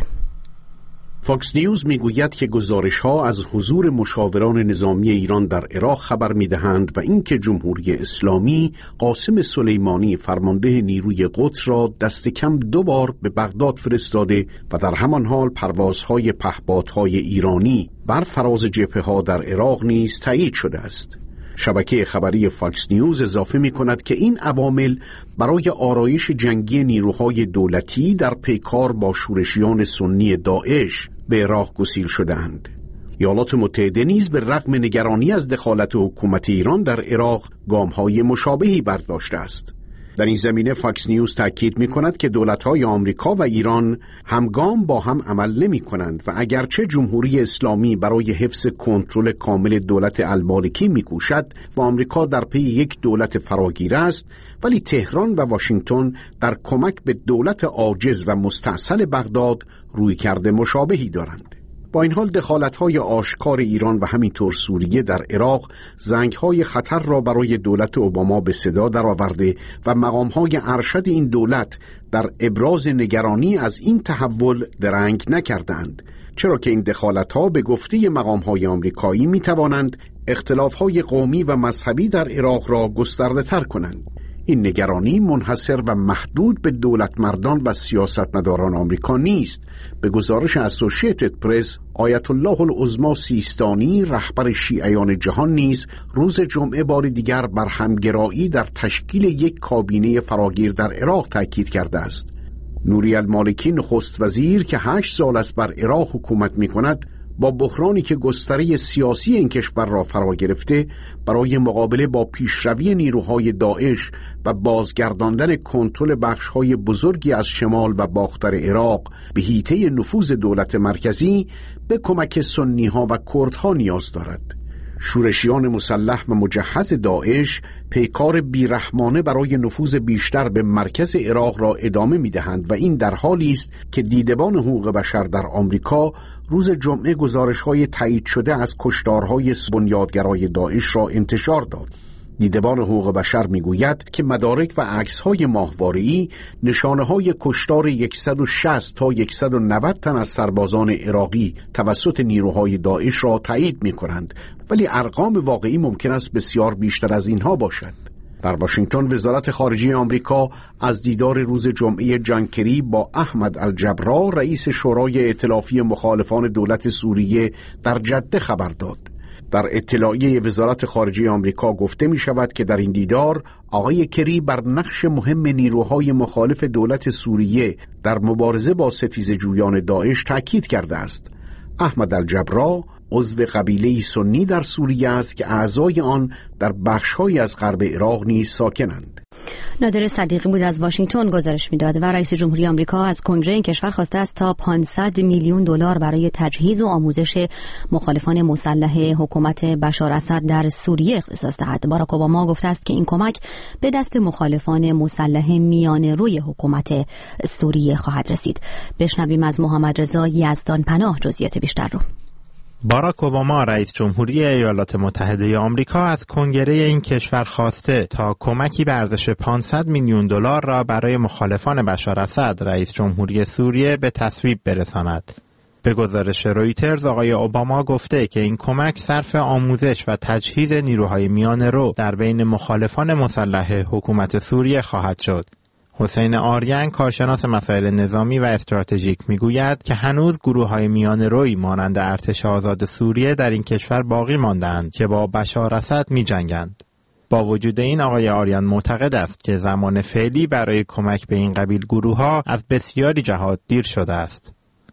فاکس نیوز میگوید که گزارش‌ها از حضور مشاوران نظامی ایران در عراق خبر می‌دهند و اینکه جمهوری اسلامی قاسم سلیمانی فرمانده نیروی قدس را دست کم دو بار به بغداد فرستاده و در همان حال پروازهای پهپادهای ایرانی بر فراز جبهه‌ها در عراق نیز تایید شده است. شبکه خبری فاکس نیوز اضافه می کند که این عوامل برای آرایش جنگی نیروهای دولتی در پیکار با شورشیان سنی داعش به عراق گسیل شده‌اند. ایالات متحده نیز به رغم نگرانی از دخالت حکومت ایران در عراق گام‌های مشابهی برداشته است. در این زمینه فاکس نیوز تاکید می کند که دولت‌های آمریکا و ایران همگام با هم عمل نمی کنند و اگرچه جمهوری اسلامی برای حفظ کنترل کامل دولت المالکی می کوشد و آمریکا در پی یک دولت فراگیر است، ولی تهران و واشنگتن در کمک به دولت عاجز و مستعصل بغداد رویکرد مشابهی دارند. با این حال دخالت‌های آشکار ایران و همینطور سوریه در عراق زنگ‌های خطر را برای دولت اوباما به صدا درآورده و مقام‌های ارشد این دولت در ابراز نگرانی از این تحول درنگ نکردند، چرا که این دخالت‌ها به گفته مقام‌های آمریکایی می‌توانند اختلاف‌های قومی و مذهبی در عراق را گسترده‌تر کنند. این نگرانی منحصر و محدود به دولت مردان و سیاستمداران آمریکا نیست. به گزارش اسوشییتد پرس، آیت الله العظما سیستانی رهبر شیعیان جهان نیز روز جمعه بار دیگر بر همگرایی در تشکیل یک کابینه فراگیر در عراق تاکید کرده است. نوری المالکی نخست وزیر که هشت سال است بر عراق حکومت می کند، با بحرانی که گستره سیاسی این کشور را فرا گرفته برای مقابله با پیشروی نیروهای داعش و بازگرداندن کنترل بخش‌های بزرگی از شمال و باختر عراق به حیطه نفوذ دولت مرکزی به کمک سنی‌ها و کردها نیاز دارد. شورشیان مسلح و مجهز داعش پیکار بیرحمانه برای نفوذ بیشتر به مرکز عراق را ادامه می‌دهند و این در حالی است که دیدبان حقوق بشر در آمریکا روز جمعه گزارش‌های تایید شده از کشتارهای بنیادگرای داعش را انتشار داد. دیدبان حقوق بشر میگوید که مدارک و عکس‌های ماهواره‌ای نشانه‌های کشتار صد و شصت تا صد و نود تن از سربازان عراقی توسط نیروهای داعش را تایید می‌کنند، ولی ارقام واقعی ممکن است بسیار بیشتر از اینها باشد. در واشنگتن وزارت خارجه آمریکا از دیدار روز جمعه جان کری با احمد الجبرا رئیس شورای ائتلافی مخالفان دولت سوریه در جده خبر داد. در اطلاعیه وزارت خارجه آمریکا گفته می شود که در این دیدار آقای کری بر نقش مهم نیروهای مخالف دولت سوریه در مبارزه با ستیزه جویان داعش تاکید کرده است. احمد الجبرا عضو قبیله سنی در سوریه است که اعضای آن در بخش‌هایی از غرب عراق نیز ساکنند. نادر صدیقی بود از واشنگتن گزارش میداد. و رئیس جمهوری آمریکا از کنگره این کشور خواسته است تا پانصد میلیون دلار برای تجهیز و آموزش مخالفان مسلح حکومت بشار اسد در سوریه اختصاص دهد. باراک اوباما گفته است که این کمک به دست مخالفان مسلح میانه روی حکومت سوریه خواهد رسید. بشنویم از محمد رضا یزدان پناه جزئیات بیشتر رو. باراک اوباما رئیس جمهوری ایالات متحده آمریکا از کنگره این کشور خواسته تا کمکی به ارزش پانصد میلیون دلار را برای مخالفان بشار اسد رئیس جمهوری سوریه به تصویب برساند. به گزارش رویترز آقای اوباما گفته که این کمک صرف آموزش و تجهیز نیروهای میانه رو در بین مخالفان مسلح حکومت سوریه خواهد شد. حسین آریان کارشناس مسائل نظامی و استراتژیک میگوید که هنوز گروه‌های میانه‌روی مانند ارتش آزاد سوریه در این کشور باقی مانده‌اند که با بشار اسد می‌جنگند. با وجود این آقای آریان معتقد است که زمان فعلی برای کمک به این قبیل گروه‌ها از بسیاری جهات دیر شده است.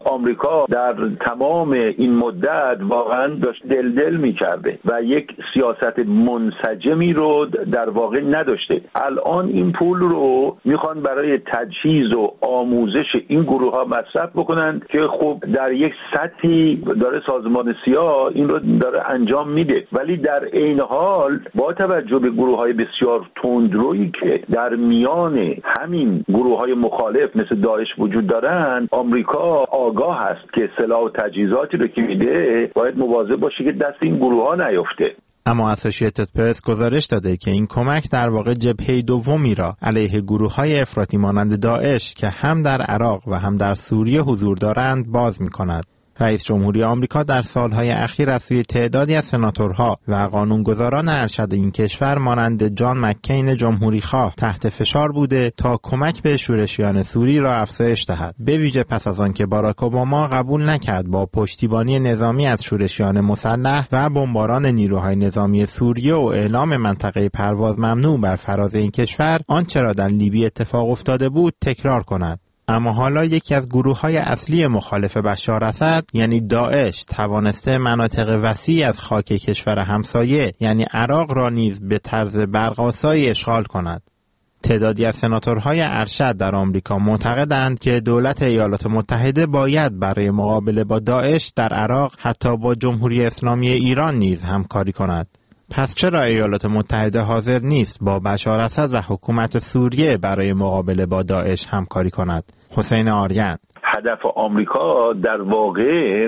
آمریکا در تمام این مدت واقعا داشت دلدل می‌کرده و یک سیاست منسجمی رو در واقع نداشته. الان این پول رو میخوان برای تجهیز و آموزش این گروه ها مصرف بکنن که خب در یک سطحی داره سازمان سیاه این رو داره انجام میده، ولی در عین حال با توجه به گروه های بسیار تندرویی که در میان همین گروه های مخالف مثل داعش وجود دارن، آمریکا آگاه است که سلاح و تجهیزاتی رو که میده باید مواظب باشه که دست این گروه ها نیفته. اما اسوشییتد پرس گزارش داده که این کمک در واقع جبهه دومی را علیه گروه‌های افراطی مانند داعش که هم در عراق و هم در سوریه حضور دارند باز می‌کند. رئیس جمهوری آمریکا در سالهای اخیر از سوی تعدادی از سناتورها و قانونگذاران ارشد این کشور مانند جان مککین جمهوریخواه تحت فشار بوده تا کمک به شورشیان سوری را افزایش دهد، به ویژه پس از آنکه باراک اوباما قبول نکرد با پشتیبانی نظامی از شورشیان مسلح و بمباران نیروهای نظامی سوریه و اعلام منطقه پرواز ممنوع بر فراز این کشور آنچه را در لیبی اتفاق افتاده بود تکرار کند. اما حالا یکی از گروه‌های اصلی مخالف بشار اسد یعنی داعش توانسته مناطق وسیعی از خاک کشور همسایه یعنی عراق را نیز به طرز برق‌آسایی اشغال کند. تعدادی از سناتورهای ارشد در آمریکا معتقدند که دولت ایالات متحده باید برای مقابله با داعش در عراق حتی با جمهوری اسلامی ایران نیز همکاری کند. پس چرا ایالات متحده حاضر نیست با بشار اسد و حکومت سوریه برای مقابله با داعش همکاری کند؟ حسین آریان: هدف آمریکا در واقع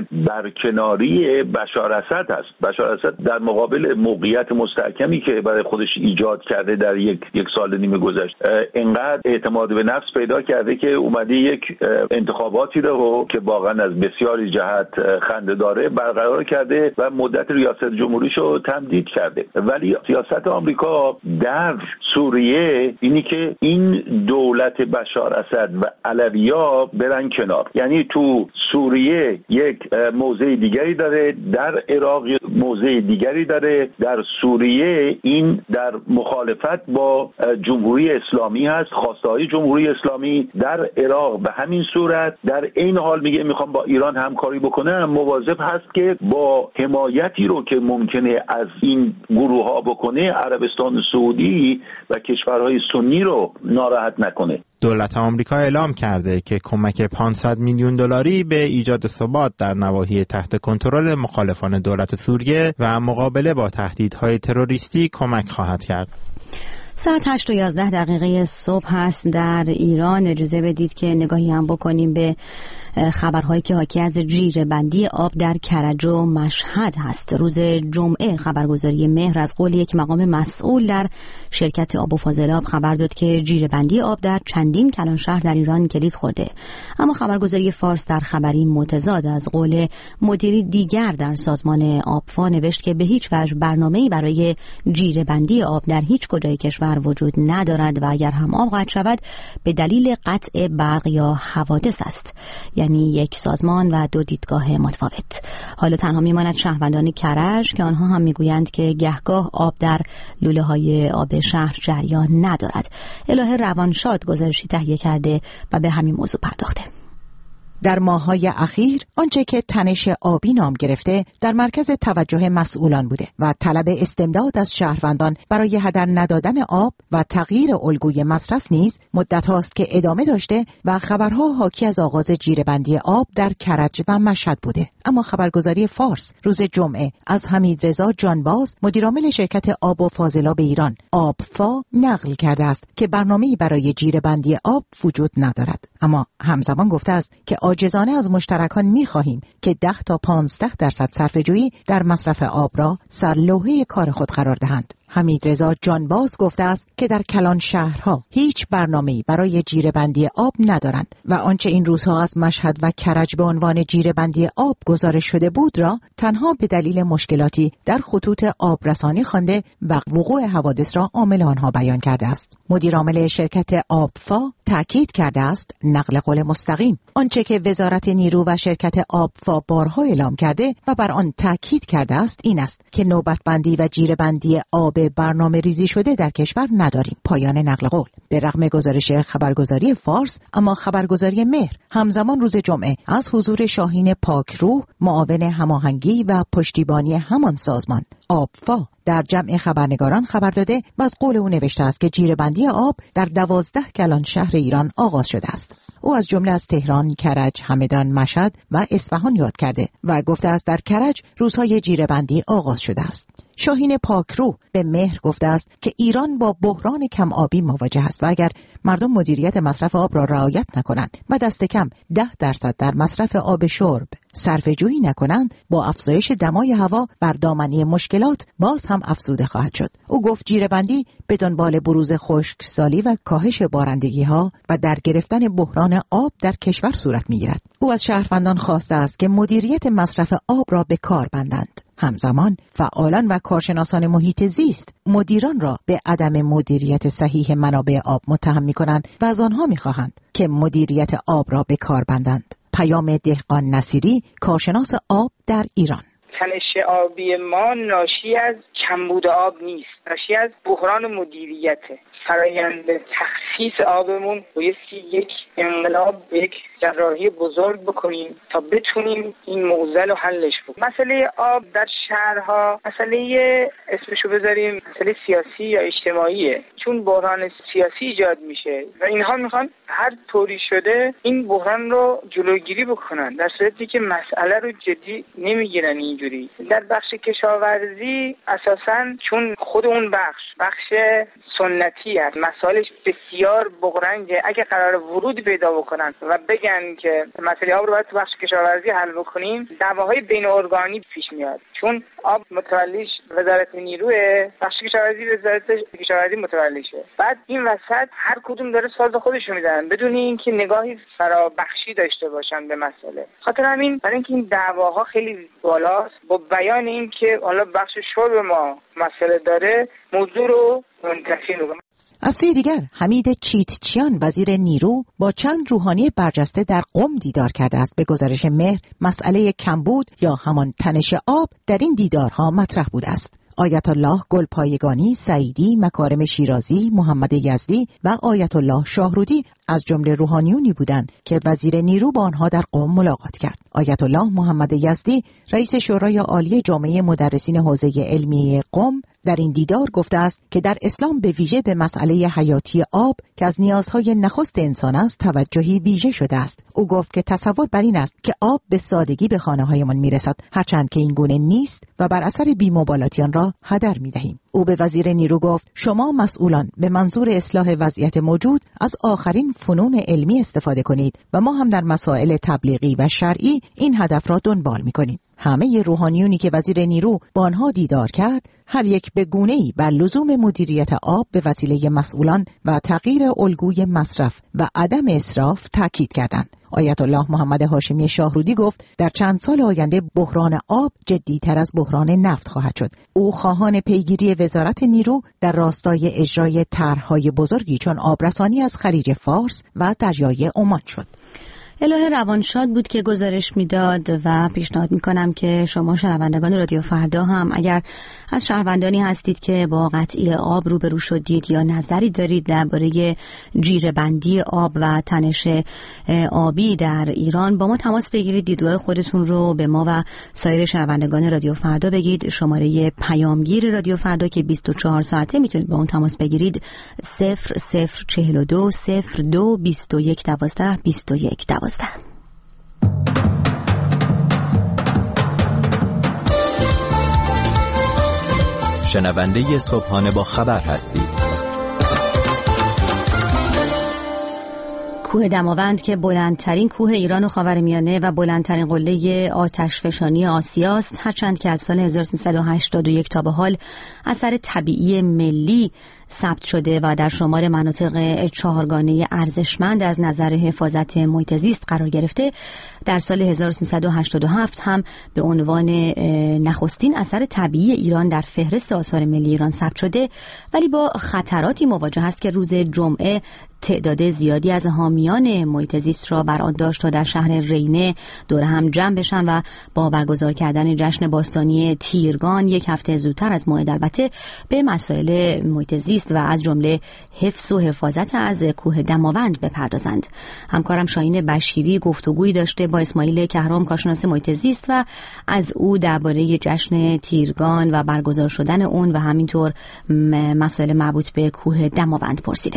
برکناری بشار اسد است. بشار اسد در مقابل موقعیت مستحکمی که برای خودش ایجاد کرده در یک یک سال نیم گذشته اینقدر اعتماد به نفس پیدا کرده که اومده یک انتخاباتی رو که واقعا از بسیاری جهت خنده داره برقرار کرده و مدت ریاست جمهوریش رو تمدید کرده. ولی سیاست آمریکا در سوریه اینی که این دولت بشار اسد و علوی‌ها برن کنار، یعنی تو سوریه یک موضع دیگری داره، در عراق موضع دیگری داره، در سوریه این در مخالفت با جمهوری اسلامی هست، خواسته های جمهوری اسلامی، در عراق به همین صورت. در این حال میگه میخوام با ایران همکاری بکنم، مواظب هست که با حمایتی رو که ممکنه از این گروه ها بکنه عربستان سعودی و کشورهای سنی رو ناراحت نکنه. دولت آمریکا اعلام کرده که کمک پانصد میلیون دلاری به ایجاد ثبات در نواحی تحت کنترل مخالفان دولت سوریه و مقابله با تهدیدهای تروریستی کمک خواهد کرد. ساعت هشت و یازده دقیقه صبح هست در ایران. اجازه بدید که نگاهی هم بکنیم به خبرهایی که حاکی از جیره‌بندی آب در کرج و مشهد هست. روز جمعه خبرگزاری مهر از قول یک مقام مسئول در شرکت آب و فاضلاب خبر داد که جیره‌بندی آب در چندین کلان شهر در ایران کلید خورده. اما خبرگزاری فارس در خبری متضاد از قول مدیری دیگر در سازمان آبفا نوشت که به هیچ وجه برنامه‌ای برای جیره‌بندی آب در هیچ کجای کشور وجود ندارد و اگر هم آب قطع شود به دلیل قطع برق یا حوادث است، یعنی یک سازمان و دو دیدگاه متفاوت. حالا تنها میماند شهروندان کرج که آنها هم میگویند که گهگاه آب در لوله های آب شهر جریان ندارد. الهه روانشاد گزارشی تهیه کرده و به همین موضوع پرداخته. در ماه‌های اخیر آنچه که تنش آبی نام گرفته در مرکز توجه مسئولان بوده و طلب استمداد از شهروندان برای هدر ندادن آب و تغییر الگوی مصرف نیز مدت هاست که ادامه داشته و خبرها حاکی از آغاز جیره‌بندی آب در کرج و مشهد بوده. اما خبرگزاری فارس روز جمعه از حمیدرضا جانباز مدیرعامل شرکت آب و فاضلاب ایران آبفا نقل کرده است که برنامه‌ای برای جیره‌بندی آب وجود ندارد، اما همزمان گفته است که عاجزانه از مشترکان می‌خواهیم که ده تا پانزده درصد صرفه‌جویی در مصرف آب را سرلوحه کار خود قرار دهند. حمیدرضا جانباز گفته است که در کلان شهرها هیچ برنامه‌ای برای جیره‌بندی آب ندارند و آنچه این روزها از مشهد و کرج به عنوان جیره‌بندی آب گزارش شده بود را تنها به دلیل مشکلاتی در خطوط آبرسانی خوانده و وقوع حوادث را عامل آنها بیان کرده است. مدیرعامل شرکت آبفا تاکید کرده است نقل قول مستقیم آنچه که وزارت نیرو و شرکت آبفا بارها اعلام کرده و بر آن تاکید کرده است این است که نوبتبندی و جیره‌بندی آب برنامه ریزی شده در کشور نداریم. پایان نقل قول. به رغم گزارش خبرگزاری فارس، اما خبرگزاری مهر همزمان روز جمعه از حضور شاهین پاکروح، معاون هماهنگی و پشتیبانی همان سازمان آبفا در جمع خبرنگاران خبر داده و از قول او نوشته است که جیره‌بندی آب در دوازده کلان شهر ایران آغاز شده است. او از جمله از تهران، کرج، همدان، مشهد و اصفهان یاد کرده و گفته است در کرج روزهای جیره‌بندی آغاز شده است. شاهین پاکروح به مهر گفته است که ایران با بحران کم آبی مواجه است و اگر مردم مدیریت مصرف آب را رعایت نکنند و دست کم ده درصد در مصرف آب شرب صرفه‌جویی نکنند، با افزایش دمای هوا بر دامنه مشکلات باز هم افزوده خواهد شد. او گفت جیره‌بندی به دنبال بروز خشکسالی و کاهش بارندگی‌ها و در گرفتن بحران آب در کشور صورت می‌گیرد. او از شهروندان خواسته است که مدیریت مصرف آب را به کار بندند. همزمان فعالان و کارشناسان محیط زیست مدیران را به عدم مدیریت صحیح منابع آب متهم می‌کنند و از آنها می‌خواهند که مدیریت آب را به کار بندند. پیام دهقان نصیری، کارشناس آب در ایران: تنش آبی ما ناشی از کمبود آب نیست، ناشی از بحران مدیریته. فرایند تخصیص آبمون بایستی یک انقلاب، یک جراحی بزرگ بکنیم تا بتونیم این معضل رو حلش بکنیم. مسئله آب در شهرها مسئله اسمشو بذاریم مسئله سیاسی یا اجتماعیه، چون بحران سیاسی ایجاد میشه و اینها میخوان هر طوری شده این بحران رو جلوگیری بکنن، در صورتی که مسئله رو جدی نمیگیرن. اینجوری در بخش کشاورزی اساساً چون خود اون بخش بخش سنتی است، مسائلش بسیار بغرنگه. اگه قرار ورود پیدا بکنن و بگن که مسئله آب رو باید تو بخش کشاورزی حل بکنیم، دعواهای بین ارگانی پیش میاد، چون آب متولیش وزارت نیروه، بخش کشاورزی وزارت کشاورزی متولیشه. بعد این وسط هر کدوم داره ساز خودش رو میزنن بدون اینکه نگاهی فرابخشی داشته باشن به مسئله. خاطر همین برای اینکه این دعواها خیلی بالاست، با بیان این که حالا بخش شرب ما مسئله داره، موضوع رو منتفی میکنه. از سوی دیگر حمید چیتچیان وزیر نیرو با چند روحانی برجسته در قم دیدار کرده است. به گزارش مهر مسئله کمبود یا همان تنش آب در این دیدارها مطرح بوده است. آیت الله گلپایگانی، سعیدی، مکارم شیرازی، محمد یزدی و آیت الله شاهرودی از جمله روحانیونی بودند که وزیر نیرو با آنها در قم ملاقات کرد. آیت الله محمد یزدی، رئیس شورای عالی جامعه مدرسین حوزه علمیه قم، در این دیدار گفته است که در اسلام به ویژه به مسئله حیاتی آب که از نیازهای نخست انسان است توجهی ویژه شده است. او گفت که تصور بر این است که آب به سادگی به خانه‌هایمان میرسد، هرچند که این گونه نیست و بر اثر بی‌مبالاتی آن را هدر می‌دهیم. او به وزیر نیرو گفت شما مسئولان به منظور اصلاح وضعیت موجود از آخرین فنون علمی استفاده کنید و ما هم در مسائل تبلیغی و شرعی این هدف را دنبال می‌کنیم. همه روحانیونی که وزیر نیرو با آنها دیدار کرد، هر یک به گونه‌ای بر لزوم مدیریت آب به وسیله مسئولان و تغییر الگوی مصرف و عدم اسراف تاکید کردند. آیت الله محمد هاشمی شاهرودی گفت در چند سال آینده بحران آب جدی‌تر از بحران نفت خواهد شد. او خواهان پیگیری وزارت نیرو در راستای اجرای طرح‌های بزرگی چون آبرسانی از خلیج فارس و دریای عمان شد. الهه روانشاد بود که گزارش میداد و پیشنهاد میکنم که شما شنوندگان رادیو فردا هم اگر از شهروندانی هستید که با قطعی آب روبرو شدید یا نظری دارید درباره جیره‌بندی آب و تنش آبی در ایران، با ما تماس بگیرید، دیدگاه خودتون رو به ما و سایر شنوندگان رادیو فردا بگید. شماره پیامگیر رادیو فردا که بیست و چهار ساعته میتونید با اون تماس بگیرید صفر صفر چهل و دو صفر دو بیست و یک دوازده بیست و یک دوازده. شنونده صبحانه با خبر هستید. کوه دماوند که بلندترین کوه ایران و خاورمیانه و بلندترین قله آتشفشانی آسیاست، هرچند که از سال هزار و سیصد و هشتاد و یک تا به حال اثر طبیعی ملی ثبت شده و در شمار مناطق چهارگانه ارزشمند از نظر حفاظت محیط زیست قرار گرفته، در سال هزار و سیصد و هشتاد و هفت هم به عنوان نخستین اثر طبیعی ایران در فهرست آثار ملی ایران ثبت شده، ولی با خطراتی مواجه است که روز جمعه تعداد زیادی از حامیان محیط زیست را بر آن داشت تا در شهر رینه دور هم جمع بشن و با برگزار کردن جشن باستانی تیرگان یک هفته زودتر از موعد البته به مسائل محیط زیست و از جمله حفظ و حفاظت از کوه دماوند بپردازند. همکارم شاهین بشیری گفتگویی داشته با اسماعیل کهرام کارشناس محیط زیست و از او درباره جشن تیرگان و برگزار شدن اون و همینطور مسائل مربوط به کوه دماوند پرسیده.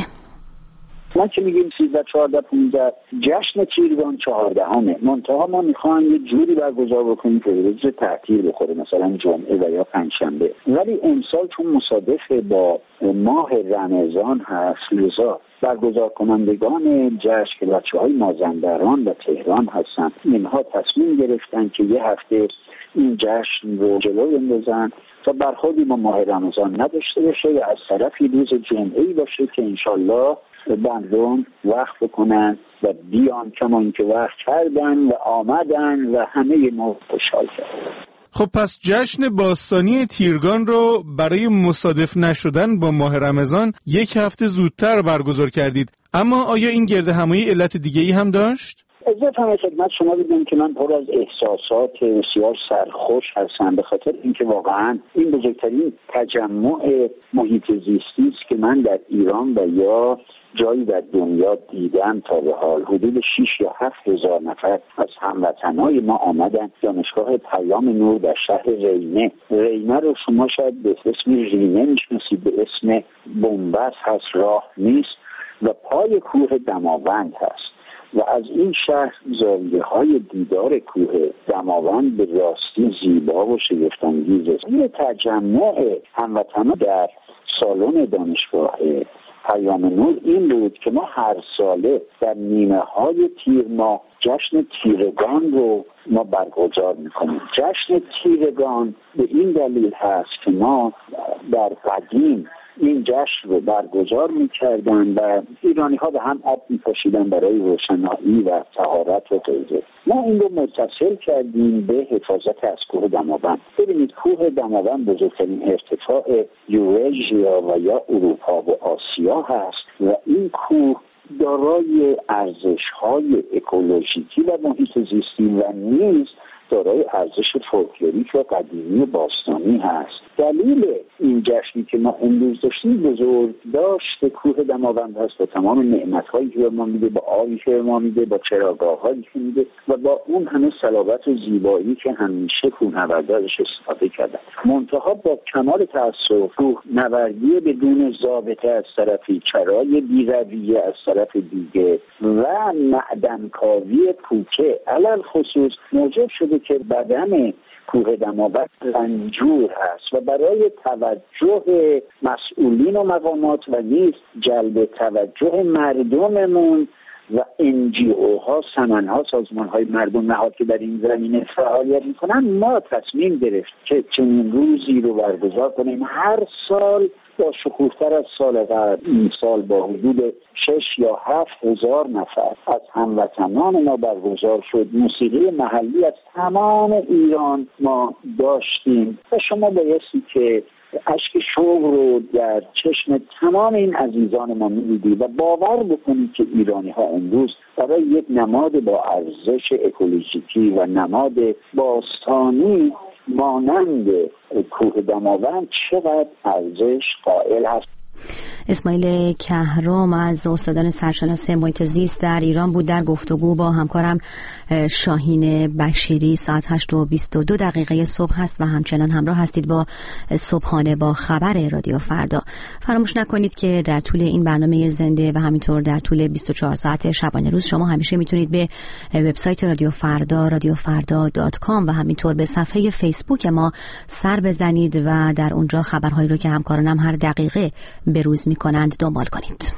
ما که میگیم سیزده چهارده پونزده جشن تیرگان چهاردهمه، منتها ما میخوایم یه جوری برگزار بکنیم که روز تعطیل بخوره، مثلا جمعه و یا پنجشنبه، ولی امسال چون مصادف با ماه رمضان هست لذا برگزار کنندگان جشن که بچه های مازندران و تهران هستن اینها تصمیم گرفتن که یه هفته این جشن رو جلو بندازن تا برخوردی با ماه رمضان نداشته باشه و از طرفی روز جمعه‌ای باشه که انشالله مردم وقت بکنن و بیان کما اینکه وقت کردن و آمدن و همه ما خوشحال کردن. خب پس جشن باستانی تیرگان رو برای مصادف نشدن با ماه رمضان یک هفته زودتر برگزار کردید، اما آیا این گرد همایی علت دیگه‌ای هم داشت؟ عزت همه خدمت شما بدونم که من پر از احساسات بسیار سرخوش هستم به خاطر اینکه واقعا این بزرگترین تجمع محیط زیستی است که من در ایران و یا جایی در دنیا دیدم تا به حال. حدود شش یا هفت هزار نفر از هموطنای ما آمدن دانشگاه پیام نور در شهر رینه. رینه رو شما شاید به اسم رینه میشناسید، به اسم بنبست هست، راه نیست و پای کوه دماوند هست و از این شهر زاویه های دیدار کوه دماوند به راستی زیبا و شگفت‌انگیز. این تجمع هموطنان در سالن دانشگاه پیام نور این بود که ما هر ساله در نیمه های تیر ماه جشن تیرگان رو ما برگزار میکنیم. جشن تیرگان به این دلیل هست که ما در قدیم این جشن رو برگزار میکردن و ایرانی ها به هم آب میپاشیدن برای روشنایی و طهارت و غیره. ما این رو متصل کردیم به حفاظت از کوه دماوند. ببینید کوه دماوند بزرگترین ارتفاع یوراسیا و یا اروپا و آسیا هست و این کوه دارای ارزش‌های اکولوژیکی و محیط زیستی و نیز دارای ارزش فولکلوریک و قدیمی باستانی هست. دلیل این جشنی که ما امروز داشتیم بزرگ داشت کوه دماوند هست و تمام نعمت‌هایی که ما میده، با آبی که ما میده، با چراگاه‌هایی که میده و با اون همه صلابت و زیبایی که همیشه کوهنوردانش استفاده کردن. منتها با کمال تأسف کوهنوردی بدون ضابطه از طرفی، چرای بی‌رویه از طرف دیگه و معدنکاوی پوچه علل خصوص موجب شده که بدن کوه دماوند رنجور هست و برای توجه مسئولین و مقامات و نیز جلب توجه مردممون و ان جی او ها، سمن ها، سازمان های مردم نهاد که در این زمینه فعالیت میکنن ما تصمیم گرفت که چنین روزی رو برگزار کنیم. هر سال با شکوفتر از سال قبل این سال با حدود شش یا هفت هزار نفر از هموطنان ما برگزار شد. موسیقی محلی از تمام ایران ما داشتیم و شما بایستی که اشک شوق رو در چشم تمام این عزیزان ما می‌دیدی و باور بکنید که ایرانی ها امروز برای یک نماد با ارزش اکولوژیکی و نماد باستانی مانند کوه دماوند چقدر ارزش قائل هست. اسماعیل کهرام از استادان سرشناس محیط زیست در ایران بود در گفتگو با همکارم شاهین بشیری. ساعت هشت و بیست و دو دقیقه صبح هست و همچنان همراه هستید با صبحانه با خبر رادیو فردا. فراموش نکنید که در طول این برنامه زنده و همینطور در طول بیست و چهار ساعت شبانه روز شما همیشه میتونید به وبسایت رادیو فردا رادیو فردا دات کام و همینطور به صفحه فیسبوک ما سر بزنید و در اونجا خبرهایی رو که همکارانم هر دقیقه بروز میکنند دنبال کنید.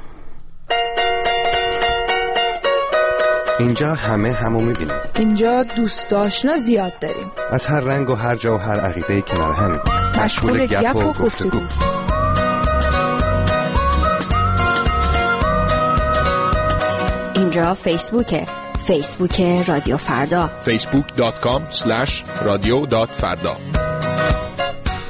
اینجا همه همو میبینیم. اینجا دوست آشنا زیاد داریم. از هر رنگ و هر جا و هر عقیده‌ای کنار هم مشغول گپ و گفتگو. اینجا فیسبوکه. فیسبوک رادیو فردا. فیسبوک دات کام اسلش رادیو دات فردا.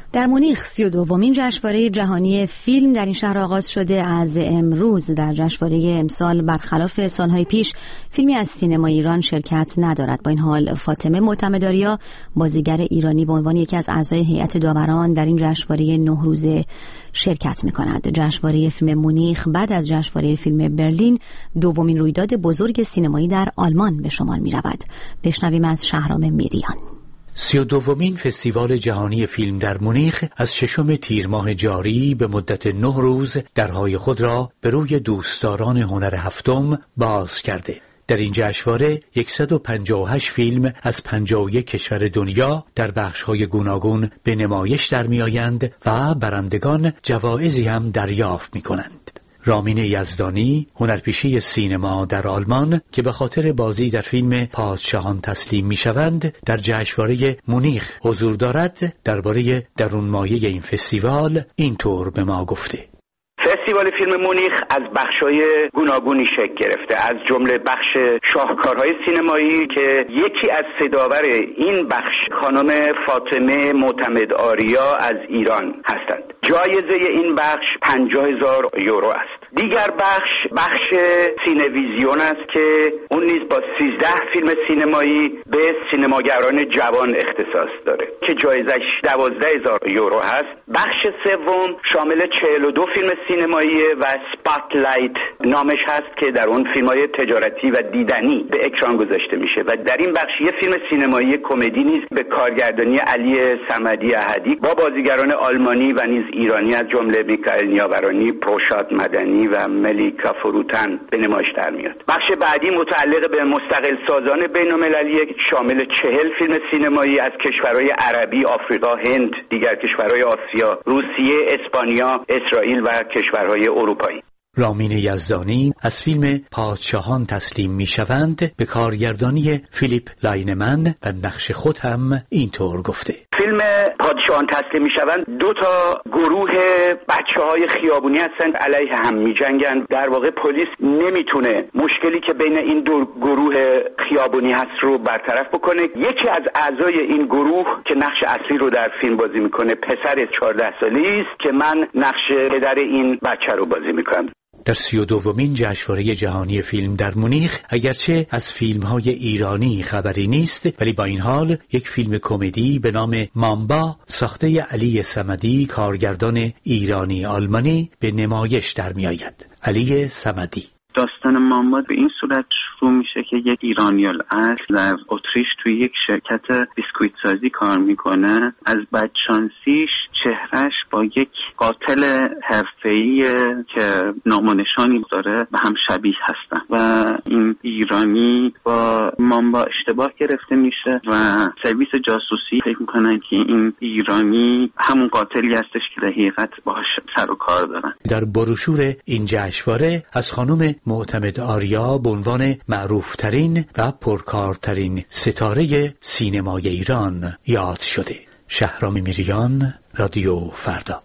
در مونیخ سی و دومین جشنواره جهانی فیلم در این شهر آغاز شده. از امروز در جشنواره امسال برخلاف سالهای پیش فیلمی از سینما ایران شرکت ندارد. با این حال فاطمه معتمدآریا بازیگر ایرانی به عنوان یکی از اعضای هیئت داوران در این جشنواره نه روزه شرکت می‌کند. جشنواره فیلم مونیخ بعد از جشنواره فیلم برلین دومین رویداد بزرگ سینمایی در آلمان به شمار می‌رود. بشنویم از شهرام میریان. سی و دومین فستیوال جهانی فیلم در مونیخ از ششم تیر ماه جاری به مدت نه روز درهای خود را به روی دوستداران هنر هفتم باز کرده. در این جشنواره صد و پنجاه و هشت فیلم از پنجاه و یک کشور دنیا در بخش‌های گوناگون به نمایش در می‌آیند و برندگان جوایزی هم دریافت می‌کنند. رامین یزدانی، هنرپیشه سینما در آلمان که به خاطر بازی در فیلم پادشاهان تسلیم می‌شوند در جشنواره مونیخ حضور دارد، درباره درونمایه این فستیوال اینطور به ما گفته: فستیوال فیلم مونیخ از بخش‌های گوناگونی شکل گرفته، از جمله بخش شاهکارهای سینمایی که یکی از سه‌داور این بخش خانم فاطمه معتمدآریا از ایران هستند. جایزه این بخش پنجاه هزار یورو است. دیگر بخش بخش سینویزیون است که اون نیز با سیزده فیلم سینمایی به سینماگران جوان اختصاص داره که جایزش دوازده هزار یورو هست. بخش سوم شامل چهل و دو فیلم سینمایی و سپاتلایت نامش هست که در اون فیلم‌های تجارتی و دیدنی به اکران گذاشته میشه و در این بخش یه فیلم سینمایی کمدی نیز به کارگردانی علی صمدی احدی با بازیگران آلمانی و نیز ایرانی از جمله میکائیل نیاورانی، پروشاد مدنی و ملیکا فروتن به نمایش در میاد. بخش بعدی متعلق به مستقل سازان بین‌المللی شامل چهل فیلم سینمایی از کشورهای عربی، آفریقا، هند، دیگر کشورهای آسیا، روسیه، اسپانیا، اسرائیل و کشورهای اروپایی. رامین یزدانی از فیلم پادشاهان تسلیم میشوند به کارگردانی فیلیپ لاینمن و نقش خود هم اینطور گفته: فیلم پادشاهان تسلیم میشوند دو تا گروه بچه‌های خیابونی هستند، علیه هم میجنگن. در واقع پلیس نمیتونه مشکلی که بین این دو گروه خیابونی هست رو برطرف بکنه. یکی از اعضای این گروه که نقش اصلی رو در فیلم بازی میکنه پسر چهارده ساله‌ای است که من نقش پدر این بچه رو بازی میکنم. در سی و دومین جشنواره جهانی فیلم در مونیخ اگرچه از فیلم‌های ایرانی خبری نیست، ولی با این حال یک فیلم کمدی به نام مامبا ساخته علی صمدی کارگردان ایرانی آلمانی به نمایش در می‌آید. علی صمدی: داستان مامبا به این صورت شروع میشه که یک ایرانی الاصل در اتریش توی یک شرکت بیسکویت سازی کار میکنه. از بدشانسیش چهرش با یک قاتل حرفه‌ای که نام و نشانی داره به هم شبیه هستن و این ایرانی با مامبا اشتباه گرفته میشه و سرویس جاسوسی فکر میکنن که این ایرانی همون قاتلی هستش که در حقیقت باهاش سر و کار دارن. در بروشور این جشنواره از خانم معتمدآریا به عنوان معروفترین و پرکارترین ستاره سینمای ایران یاد شده. شهرام میریان، رادیو فردا.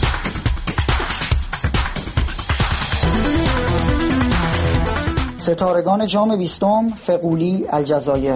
ستارگان جام بیستم فغولی الجزایر.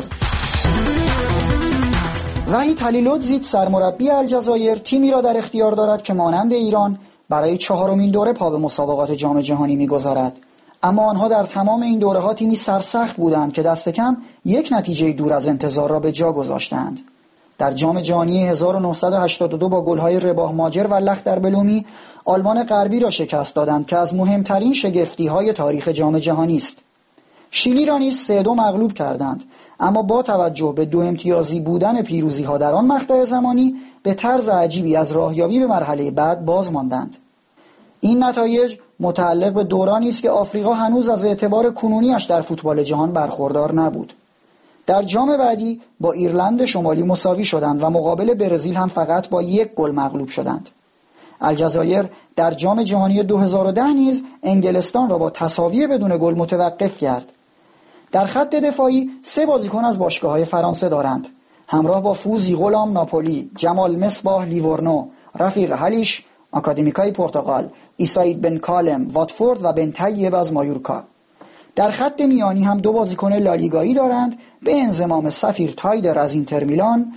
وحید هلیلودزیت سرمربی الجزایر تیمی را در اختیار دارد که مانند ایران برای چهارمین دوره پا به مسابقات جام جهانی می‌گذارد. اما آنها در تمام این دوره‌ها تیمی سرسخت بودند که دست کم یک نتیجه دور از انتظار را به جا گذاشتند. در جام جهانی هزار و نهصد و هشتاد و دو با گل‌های رباح ماجر و لختر بلومی آلمان غربی را شکست دادند که از مهمترین شگفتی‌های تاریخ جام جهانی است. شیلی را نیز سه دو مغلوب کردند، اما با توجه به دو امتیازی بودن پیروزی‌ها در آن مقطع زمانی به طرز عجیبی از راهیابی به مرحله بعد باز ماندند. این نتایج متعلق به دورانی است که آفریقا هنوز از اعتبار کنونیش در فوتبال جهان برخوردار نبود. در جام بعدی با ایرلند شمالی مساوی شدند و مقابل برزیل هم فقط با یک گل مغلوب شدند. الجزایر در جام جهانی دو هزار و ده نیز انگلستان را با تساوی بدون گل متوقف کرد. در خط دفاعی سه بازیکن از باشگاه‌های فرانسه دارند. همراه با فوزی غلام ناپولی، جمال مصباح لیورنو، رفیق حلیش آکادمیکای پرتغال، ایساید بن کالم واتفورد و بن طیب از مایورکا. در خط میانی هم دو بازیکن لالیگایی دارند به انضمام سفیر تایدر از اینتر میلان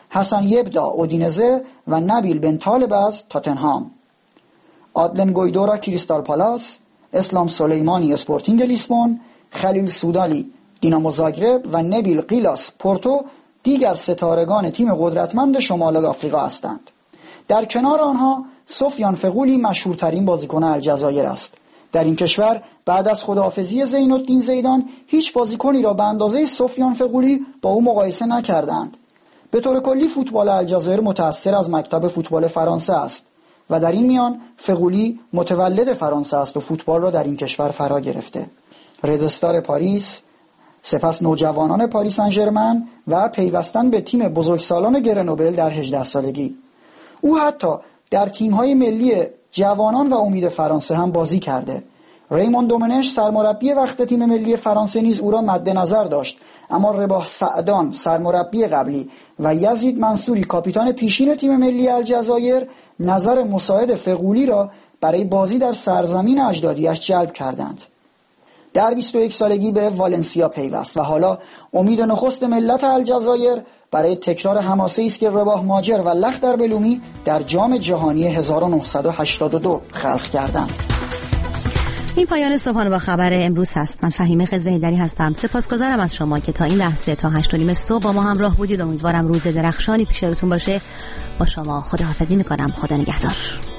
حسن یبدا اودینزه و نبیل بن طالب از تاتنهام، آدلن گویدورا کریستال پالاس، اسلام سلیمانی اسپورتینگ لیسبون، خلیل سودالی دینامو زاگرب و نبیل قیلاس پورتو دیگر ستارگان تیم قدرتمند شمال آفریقا هستند. در کنار آنها سفیان فغولی مشهورترین بازیکن الجزایر است. در این کشور بعد از خداحافظی زین الدین زیدان هیچ بازیکنی را به اندازه سفیان فغولی با او مقایسه نکردند. به طور کلی فوتبال الجزایر متأثر از مکتب فوتبال فرانسه است و در این میان فغولی متولد فرانسه است و فوتبال را در این کشور فرا گرفته. رد پاریس، سپس نوجوانان پاریس سن ژرمن و پیوستن به تیم بزرگسالان گرنوبل در هجده سالگی. او حتی در تیم‌های ملی جوانان و امید فرانسه هم بازی کرده. ریمون دومنش سرمربی وقت تیم ملی فرانسه نیز او را مد نظر داشت، اما رباح سعدان سرمربی قبلی و یزید منصوری کاپیتان پیشین تیم ملی الجزایر نظر مساعد فغولی را برای بازی در سرزمین اجدادیش جلب کردند. در بیست و یک سالگی به والنسیا پیوست و حالا امید نخست ملت الجزایر برای تکرار حماسه‌ای است که رباح ماجر و لخدر بلومی در جام جهانی هزار و نهصد و هشتاد و دو خلق کردند. این پایان صبحانه با خبر امروز هست. من فهیمه خضرهیدری هستم. سپاسگزارم از شما که تا این لحظه تا هشت و نیم صبح با ما همراه بودید. امیدوارم روز درخشانی پیش روتون باشه. با شما خداحافظی میکنم. خدا نگهدار.